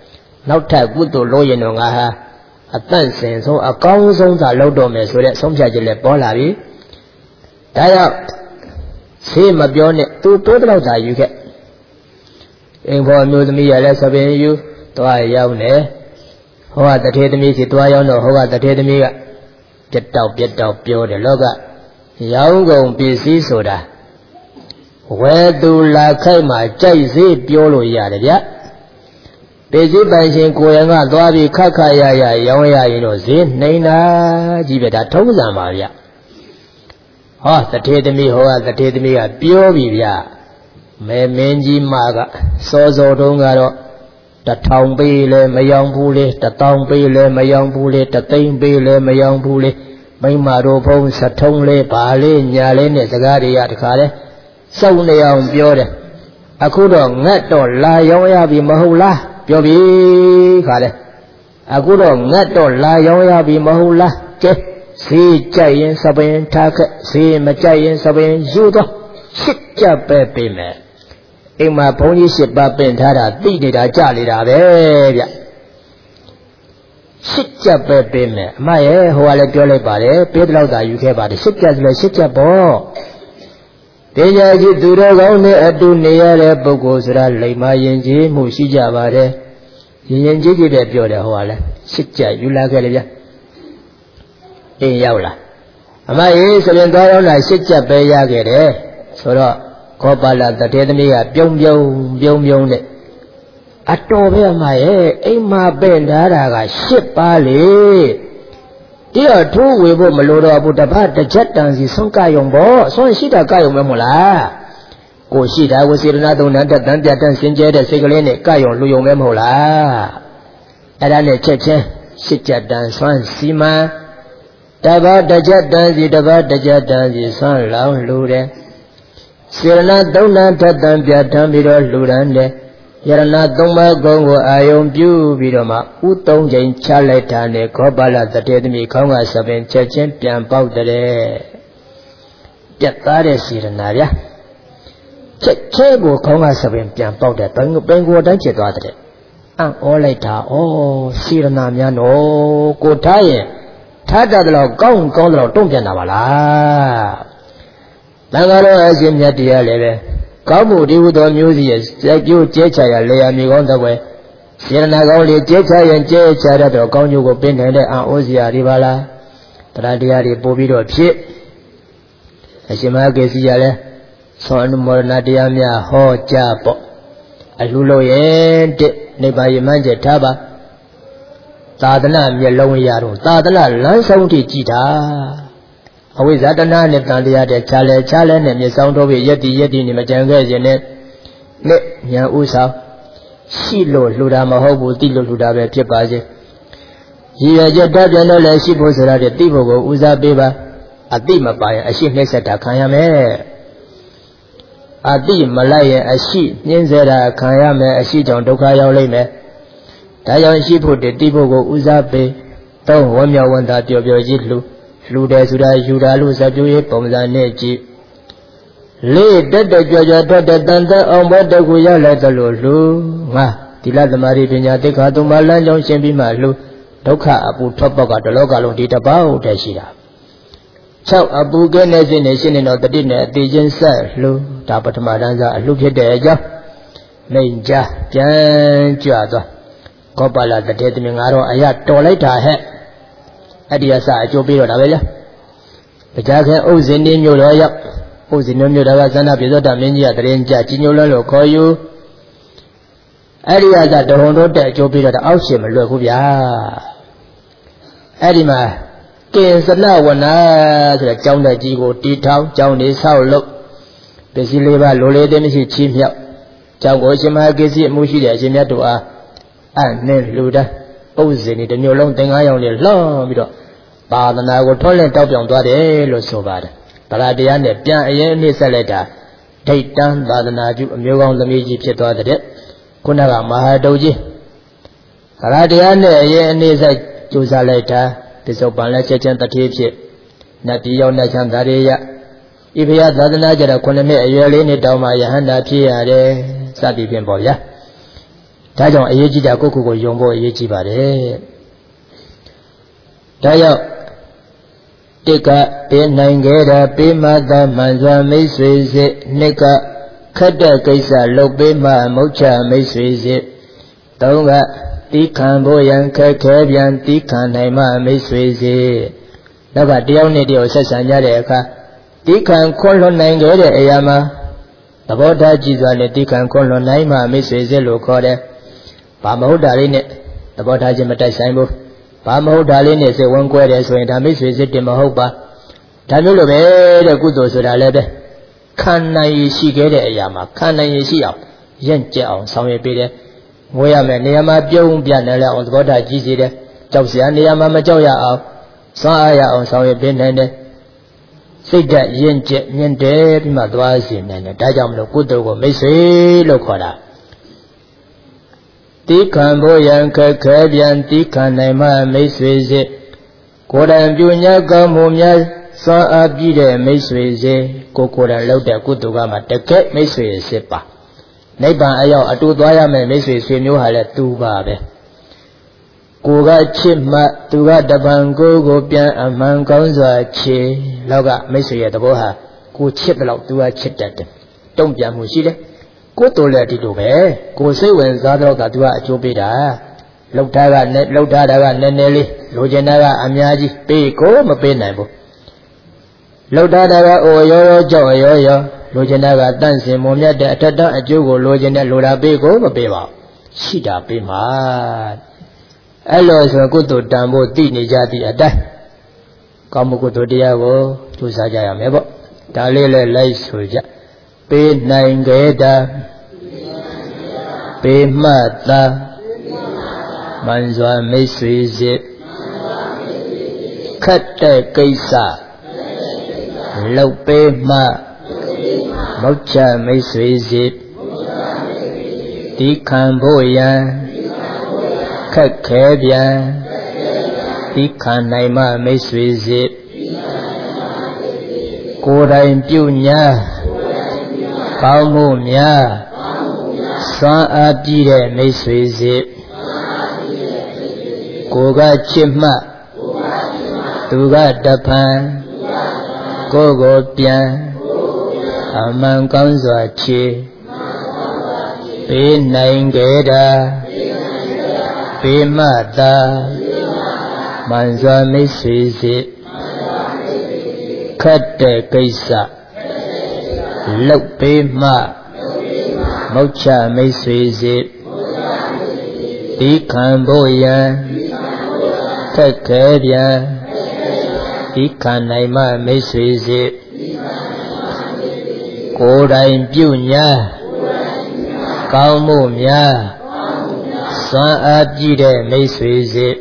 နောက်ထပ်ကုသိုလ်လို့ရင်တော့ငါဟာအတန့်စင်ဆုံးအကောင်းဆုံးသာလုပ်တော့မယ်ဆိုတဲ့ဆုံးဖြတ်ချက်လည်းပေါ်လာပြီဒါကြောင့်ဆေးမပြောနဲ့သူတိုးတော့သာယူခဲ့အိမ်ဖော်မျိုးသမီးရလည်းသပင်ယူသွားရောက်နေဟောကတထေသမီးစီသွားရောက်တော့ဟောကတထေသမီးကပြတ်တောက်ပြတ်တောက်ပြောတယ်လောကရောင်းကုန်ပစ္စည်းဆိုတာဝယ်သူလာခိုက်မှကြိုက်စေပြောလို့ရတယ်ဗျပစ္စည်းပိုင်ရှင်ကိုယ်ရံကသွားပြီးခက်ခါရရရောင်းရရင်တော့ဈေးနှိမ့်တာကြီးပဲဒါထုံးစံပါဗျဟောတထေသမီးဟောကတထေသမီးကပြောပြီဗျမဲမင်းကြီးမကစောစောတုန်းကတော့တထောင်ပေးလဲမယောင်ဘူးလေတထောင်ပေးလဲမယောင်ဘူးလေတသိန်းပေးလဲမယောင်ဘူးလေမိမတို့ဘုံစထုံးလေးဘာလေးညာလေးနဲ့စကားတွေကတခါလဲစုံနေအောင်ပြောတယ်အခုတော့ငတ်တော့လာရောင်းရပြီမဟုတ်လားပြောပြီခါလဲအခုတော့ငတ်တော့လာရောင်းရပြီမဟုတ်လားကဲဈေးကြိုက်ရင်စပင်ထားခဲ့ဈေးမကြိုက်ရင်စပင်ယူတော့ရှစ်ကြပဲပေးမယ်အိမ်မှာဘုန်းကြီးရှစ်ပါးပင်ထားတာသိနေတာကြနေတာပဲဗျရှစ်ကြပဲပေးမယ်အမရဲ့ဟိုကလည်းပြောလိုက်ပါတယ်ပေးတော့သာယူခဲ့ပါတယ်ရှစ်ကြဆိုလဲရှစ်ကြပေါ့တရားကြီးသူတော်ကောင်းနဲ့အတူနေရတဲ့ပုဂ္ဂိုလ်ဆိုတာလိမ္မာရင်ကြီးမှုရှိကြပါတယ်ရင်ရင်ကြီးကြီးပဲပြောတယ်ဟိုကလည်းရှစ်ကြယူလာခဲ့လေဗျအိမ်ရောက်လာအမကြီးဆိုရင်သွားတော့လာရှစ်ကြပဲရခဲ့တယ်ဆိုတော့ခောပါဠတထေသမီးကပြုံးပြုံးပြုံးပြုံးနဲ့အတော်ပဲအမရဲ့အိမ်မှာပင့်ထားတာကရှစ်ပါးလေတရားထိုးဝေဖို့မလိုတော့ဘူးတပတ်တစ်ချက်တန်စီဆုံးကယုံပေါ့ဆွမ်းရှိတာကယုံမဲမို့လားကိုရှိတာဝစေရနာသုံးတန်တက်တန်ပြတ်တန်စင်ကြဲတဲ့စိတ်ကလေးနဲ့ကယုံလူယုံမဲမဟုတ်လားအဲ့ဒါနဲ့ချက်ချင်းရှစ်ချက်တန်ဆွမ်းစီမံတပတ်တစ်ချက်တန်စီတပတ်တစ်ချက်တန်စီဆွမ်းလောင်းလူတယ်စေရနာသုံးတန်တက်တန်ပြတ်တန်ပြီးတော့လူတန်းတယ်ယရဏသုံးပါးကုံကိုအာယုံပြုပြီးတော့မှဥသုံးချိန်ချလိုက်တာနဲ့ခောပါဠတထေသမီးခေါင်းကစပင်ချက်ချင်းပြန်ပေါက်တဲ့ပြတ်သားတဲ့စေရနာဗျာချက်ချင်းကိုခေါင်းကစပင်ပြန်ပေါက်တဲ့ပင်ပင်ကိုတိုင်းဖြစ်သွားတဲ့အံ့ဩလိုက်တာဩစေရနာများနော်ကိုထားရင်ထားတတ်တယ်လို့ကောင်းကောင်းတယ်လို့တုံ့ပြန်တာပါလားတန်ခါတော်အရှင်မြတ်တရားလည်းပဲကောင်းမှုဒီဟုသောမျိုးစီရဲ့စက်ကျိုးကျဲချရာလေယာမြေကောင်းတဲ့ကွယ်စေရနာကောင်းလေးကျဲချရင်ကျဲချရတော့ကောင်းကျိုးကိုပင်နိုင်တဲ့အံ့ဩစရာတွေပါလားတရားတရားတွေပို့ပြီးတော့ဖြစ်အရှင်မဂေစီရလည်းသောအနုမောဒနာတရားများဟောကြားပေါ့အလှလို့ရဲ့တဲ့နိဗ္ဗာန်ရမှန်းချက်ထားပါသာသနာမျက်လုံးရတော့သာသနာလမ်းဆုံးထိကြည်တာအဝိဇ္ဇာတဏှာနဲ့တန်တရားတဲ့ခြားလဲခြားလဲနဲ့မြေဆောင်တော့ပြီးယက်တိယက်တိနဲ့မကြံခဲ့ခြင်းနဲ့နဲ့ညာဥဆောင်ရှိလို့လှူတာမဟုတ်ဘူးတိလို့လှူတာပဲဖြစ်ပါစေရည်ရချက်တပြန်တော့လည်းရှိဖို့ဆိုရတဲ့တိဖို့ကိုဦးစားပေးပါအတိမပါရင်အရှိနှိမ့်ဆက်တာခံရမယ်အတိမလိုက်ရင်အရှိနှင်းစေတာခံရမယ်အရှိကြောင့်ဒုက္ခရောက်လိမ့်မယ်ဒါကြောင့်ရှိဖို့တတိဖို့ကိုဦးစားပေးသုံးဝမ်းမြောက်ဝမ်းသာပျော်ပျော်ကြီးလှူလှူတယ်ဆိုတာယူတာလို့စပြိုးရေးပုံစံနဲ့ကြည့်လေးတက်တက်ကြွကြွတက်တက်တန်တန်အောင်ဘောတကူရောက်လိုက်သလိုလှူငါသီလသမာဓိပညာသိက္ခာသုံးပါးလမ်းကြောင်းရှင်းပြီးမှလှူဒုက္ခအပူထွက်ပေါက်ကတလောကလုံးဒီတပောက်တည်းရှိတာ၆အပူကဲနေစဉ်နေရှင်းနေတော့တတိနဲ့အတိချင်းဆက်လှူဒါပထမတန်းစားအလှူဖြစ်တဲ့အကြောင်းမိန်ကြပြန်ကြွသွားကောပါလာတတေသမီးငါတော့အရတော်လိုက်တာဟဲ့အဲ့ဒီအစအကျိုးပေးတော့တာပဲလေတရားခဲဥဇင်းနေမျိုးတော်ရောက်ဥဇင်းနေမျိုးတော်ကသန္တာပြေသောတာမင်းကြီးကတရင်ကြကြီးညိုလွန်းလို့ခေါ်ယူအဲ့ဒီအစတဟုံတို့တဲ့အကျိုးပေးတော့တာအောက်ရှင်မလွယ်ဘူးဗျာအဲ့ဒီမှာကင်စနဝနာဆိုတဲ့ကျောင်းတက်ကြီးကိုတီထောင်ကျောင်းနေဆောက်လုပ်ပစ္စည်းလေးပါလိုလေတဲ့မရှိချီးမြှောက်ကျောင်းကိုရှင်မဟာကိစ္စအမှုရှိတဲ့အရှင်မြတ်တို့အားအနှင်းလူတာဥဇင်းဒီတစ်မျိုးလုံးသင်္ကားရောင်လေးလှောင်းပြီးတော့သာသနာကိုထွန်းလင်းတောက်ပြောင်သွားတယ်လို့ဆိုပါတယ်။တရားတရားနဲ့ပြန်အရင်နှိမ့်ဆက်လိုက်တာဒိဋ္ဌံသာသနာကျအမျိုးကောင်းသမီးကြီးဖြစ်သွားတဲ့ခုနကမဟာတုတ်ကြီးတရားတရားနဲ့အရင်အနှိမ့်ဆက်ကြိုးစားလိုက်တာပစ္စုပန်လက်ချက်ချင်းတတိဖြစ်နတ်ပြည်ရောက်နတ်ချမ်းသာရေယဤဘုရားသာသနာကြတော့ခုနှစ်နှစ်အရွယ်လေးနဲ့တောင်းမှယဟန္တာဖြစ်ရတယ်စသည်ဖြင့်ပေါ့ဗျာဒါကြောင့်အရေးကြီးတာကိုယ့်ကိုယ်ကိုယုံဖို့အရေးကြီးပါတယ်ဒါကြောင့်တစ်ကပေးနိုင်ခဲ့တာပေးမှသာမှန်စွာမိတ်ဆွေစစ်နှစ်ကခက်တဲ့ကိစ္စလုပ်ပေးမှမုတ်ချမိတ်ဆွေစစ်သုံးကတီးခံဖို့ရန်ခက်ခဲပြန်တီးခံနိုင်မှမိတ်ဆွေစစ်နောက်ကတယောက်နဲ့တယောက်ဆက်ဆံကြတဲ့အခါတီးခံခွန်းလွန်နိုင်ခဲ့တဲ့အရာမှာသဘောထားကြည်စွာနဲ့တီးခံခွန်းလွန်နိုင်မှမိတ်ဆွေစစ်လို့ခေါ်တယ်ဘာမဟုတ်တာလေးနဲ့သဘောထားခြင်းမတိုက်ဆိုင်ဘူးဘာမဟုတ်တာလေးနဲ့စိတ်ဝင်ကွဲတယ်ဆိုရင်ဒါမိတ်ဆွေစစ်တင်မဟုတ်ပါဒါမျိုးလိုပဲတဲ့ကုသိုလ်ဆိုတာလည်းပဲခံနိုင်ရရှိခဲ့တဲ့အရာမှာခံနိုင်ရရှိအောင်ရင့်ကျက်အောင်ဆောင်ရွက်ပေးတယ်ငွေရမယ်နေရာမှာပြုံးပြနေလဲအောင်သဘောထားကြည်စီတယ်ကြောက်စရာနေရာမှာမကြောက်ရအောင်စွမ်းအားရအောင်ဆောင်ရွက်ပေးနိုင်တယ်စိတ်ဓာတ်ရင့်ကျက်မြင့်တယ်ပြီးမှသွားစီနိုင်တယ်ဒါကြောင့်မလို့ကုသိုလ်ကိုမိတ်ဆွေလို့ခေါ်တာတီးခံဖို့ရန်ခက်ခဲပြန်တီးခံနိုင်မှမိတ်ဆွေစစ်ကိုယ်တိုင်ပြုညာကောင်းမှုများစွမ်းအားပြည့်တဲ့မိတ်ဆွေစစ်ကိုကိုယ်တိုင်လုပ်တဲ့ကုသိုလ်ကမှတကယ်မိတ်ဆွေစစ်ပါနိဗ္ဗာန်အရောက်အတူသွားရမယ်မိတ်ဆွေဆွေမျိုးဟာလည်းသူပါပဲကိုကချစ်မှသူကတပံကိုကိုပြန်အမှန်ကောင်းစွာချေလောက်ကမိတ်ဆွေရဲ့သဘောဟာကိုချစ်တယ်လို့သူကချစ်တတ်တယ်တုံ့ပြန်မှုရှိတယ်ကိုယ်တော်လည်းဒီလိုပဲကိုယ်စိတ်ဝင်စားတော့ကသူကအကျိုးပေးတာလှုပ်ထားကနဲ့လှုပ်ထားတာကနည်းနည်းလေးလိုချင်တာကအများကြီးပေးကိုမပေးနိုင်ဘူးလှုပ်ထားတာကအိုရောရောကြောက်ရောရောလိုချင်တာကတန့်စင်မွန်မြတ်တဲ့အထက်တန်းအကျိုးကိုလိုချင်တဲ့လိုတာပေးကိုမပေးပါဘူးရှိတာပေးမှာအဲ့လိုဆိုကုသိုလ်တန်ဖို့သိနေကြသည့်အတိုင်းကောင်းမှုကုသိုလ်တရားကိုကြိုးစားကြရမယ်ပေါ့ဒါလေးလည်းလိုက်ဆိုကြပေးနိုင်ခဲ့တာပေးမှသာမှန်စွာမိတ်ဆွေစစ်ခတ်တဲ့ကိစ္စလုပ်ပေးမှမုတ်ချမိတ်ဆွေစစ်တီးခံဖို့ရန်ခက်ခဲပြန်တီးခံနိုင်မှမိတ်ဆွေစစ်ကိုယ်တိုင်ပြုညာကောင်းမှုများစွမ်းအားပြည့်တဲ့မိတ်ဆွေစစ်ကိုကချစ်မှသူကတဖန်ကိုကိုပြန်အမှန်ကောင်းစွာချေပေးနိုင်ခဲ့တာပေးမှသာမှန်စွာမိတ်ဆွေစစ်ခတ်တဲ့ကိစ္စလုတ်ပေးမှမုတ်ချမိတ်ဆွေစစ်တီးခံဖို့ရန်ခက်ခဲပြန်တီးခံနိုင်မှမိတ်ဆွေစစ်ကိုယ်တိုင်ပြုညာကောင်းမှုများစွမ်းအားပြည့်တဲ့မိတ်ဆွေစစ်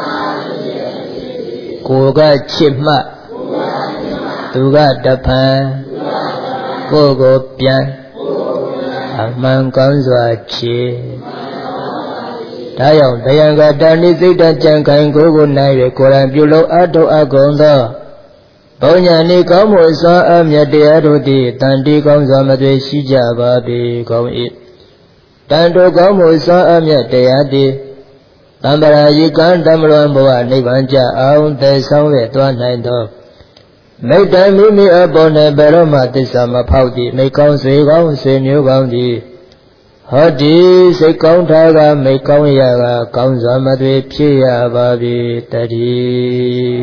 ကိုယ်ကချစ်မှသူကတဖန်ကိုယ်ကိုပြန်အမှန်ကောင်းစွာချေဒါကြောင့်တရားကတာနိစိတ်တကြံခိုင်ကိုယ်ကိုနိုင်ရကိုယ်တိုင်ပြုလို့အထောက်အကုန်သောဘုံညာနေကောင်းမှုစွာအမြတ်တရားတို့သည်တန်တီကောင်းစွာမသွေရှိကြပါပေကုန်၏တန်တိုကောင်းမှုစွာအမြတ်တရားသည်တံ္ပရာယိကံတမလွန်ဘဝနိဗ္ဗာန်ကြအောင်သေဆောင်ရသွားနိုင်သောမိတ္တမိမိအပေါ်၌ဘယ်တော့မှသစ္စာမဖောက်သည့်မိကောင်းဆွေကောင်းဆွေမျိုးကောင်းသည်ဟောဒီစိတ်ကောင်းထားကမိကောင်းရကကောင်းစွာမသွေဖြစ်ရပါပြီတည်း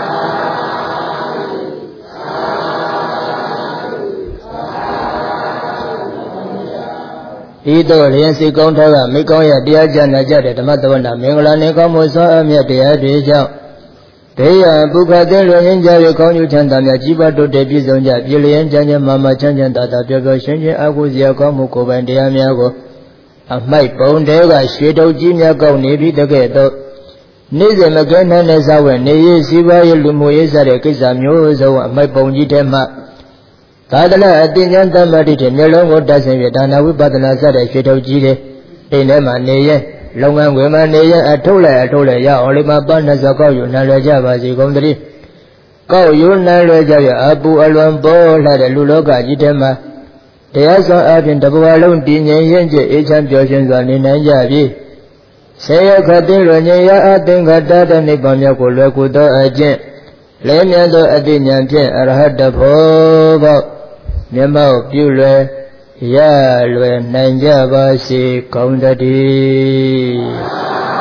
ဤသို့လျင်စိတ်ကောင်းထားကမိကောင်းရတရားကြနာကြတဲ့ဓမ္မသဝနာမင်္ဂလာနေကောင်းမှုစွာအမြတ်တရားတွေကြောင့်တေယပုခတ်တဲ့လွင်ကြရကောင်းကျိုးချမ်းသာများကြီးပွားတိုးတက်ပြည့်စုံကြပြည်လျင်ချမ်းချမ်းမာမာချမ်းချမ်းသာသာပျော်ပျော်ရွှင်ရွှင်အကုစရာကောင်းမှုကိုယ်ပိုင်တရားများကိုအမိုက်ပုံတဲကရွှေတုပ်ကြီးများကောက်နေပြီးတကဲ့သို့နေ့စဉ်မကဲနိုင်တဲ့ဇဝဲနေရစီပွားရေးလူမှုရေးစတဲ့ကိစ္စမျိုးစုံအမိုက်ပုံကြီးထဲမှသာသနာအသိဉာဏ်တမ္ပတိတဲ့မျိုးလုံးကိုတတ်ဆင်ပြဒါနာဝိပဿနာစတဲ့ရွှေတုပ်ကြီးတွေအိမ်ထဲမှာနေရင်လုပ်ငန်းခွင်မှာနေရင်အထုတ်လိုက်အထုတ်လိုက်ရအောင်လေးမှာပန်းနှစ်စောကောက်ယူနိုင်လွယ်ကြပါစေကုန်သတည်းကောက်ယူနိုင်လွယ်ကြရအပူအလွန်ပေါ်လာတဲ့လူလောကကြီးထဲမှာတရားဆောင်အပြင်တဘဝလုံးတည်ငြိမ်ရင်ကျအေးချမ်းပျော်ရွှင်စွာနေနိုင်ကြပြီဆေယခတိလွန်ငြိမ်ရအသင်္ခတတဲ့နိဗ္ဗာန်မြတ်ကိုလွယ်ကူသောအကျင့်လဲမြတ်သောအသိဉာဏ်ဖြင့်အရဟတဖို့ပေါ့မျက်မှောက်ပြုလွယ်ရလွယ်နိုင်ကြပါစေကောင်းတည်း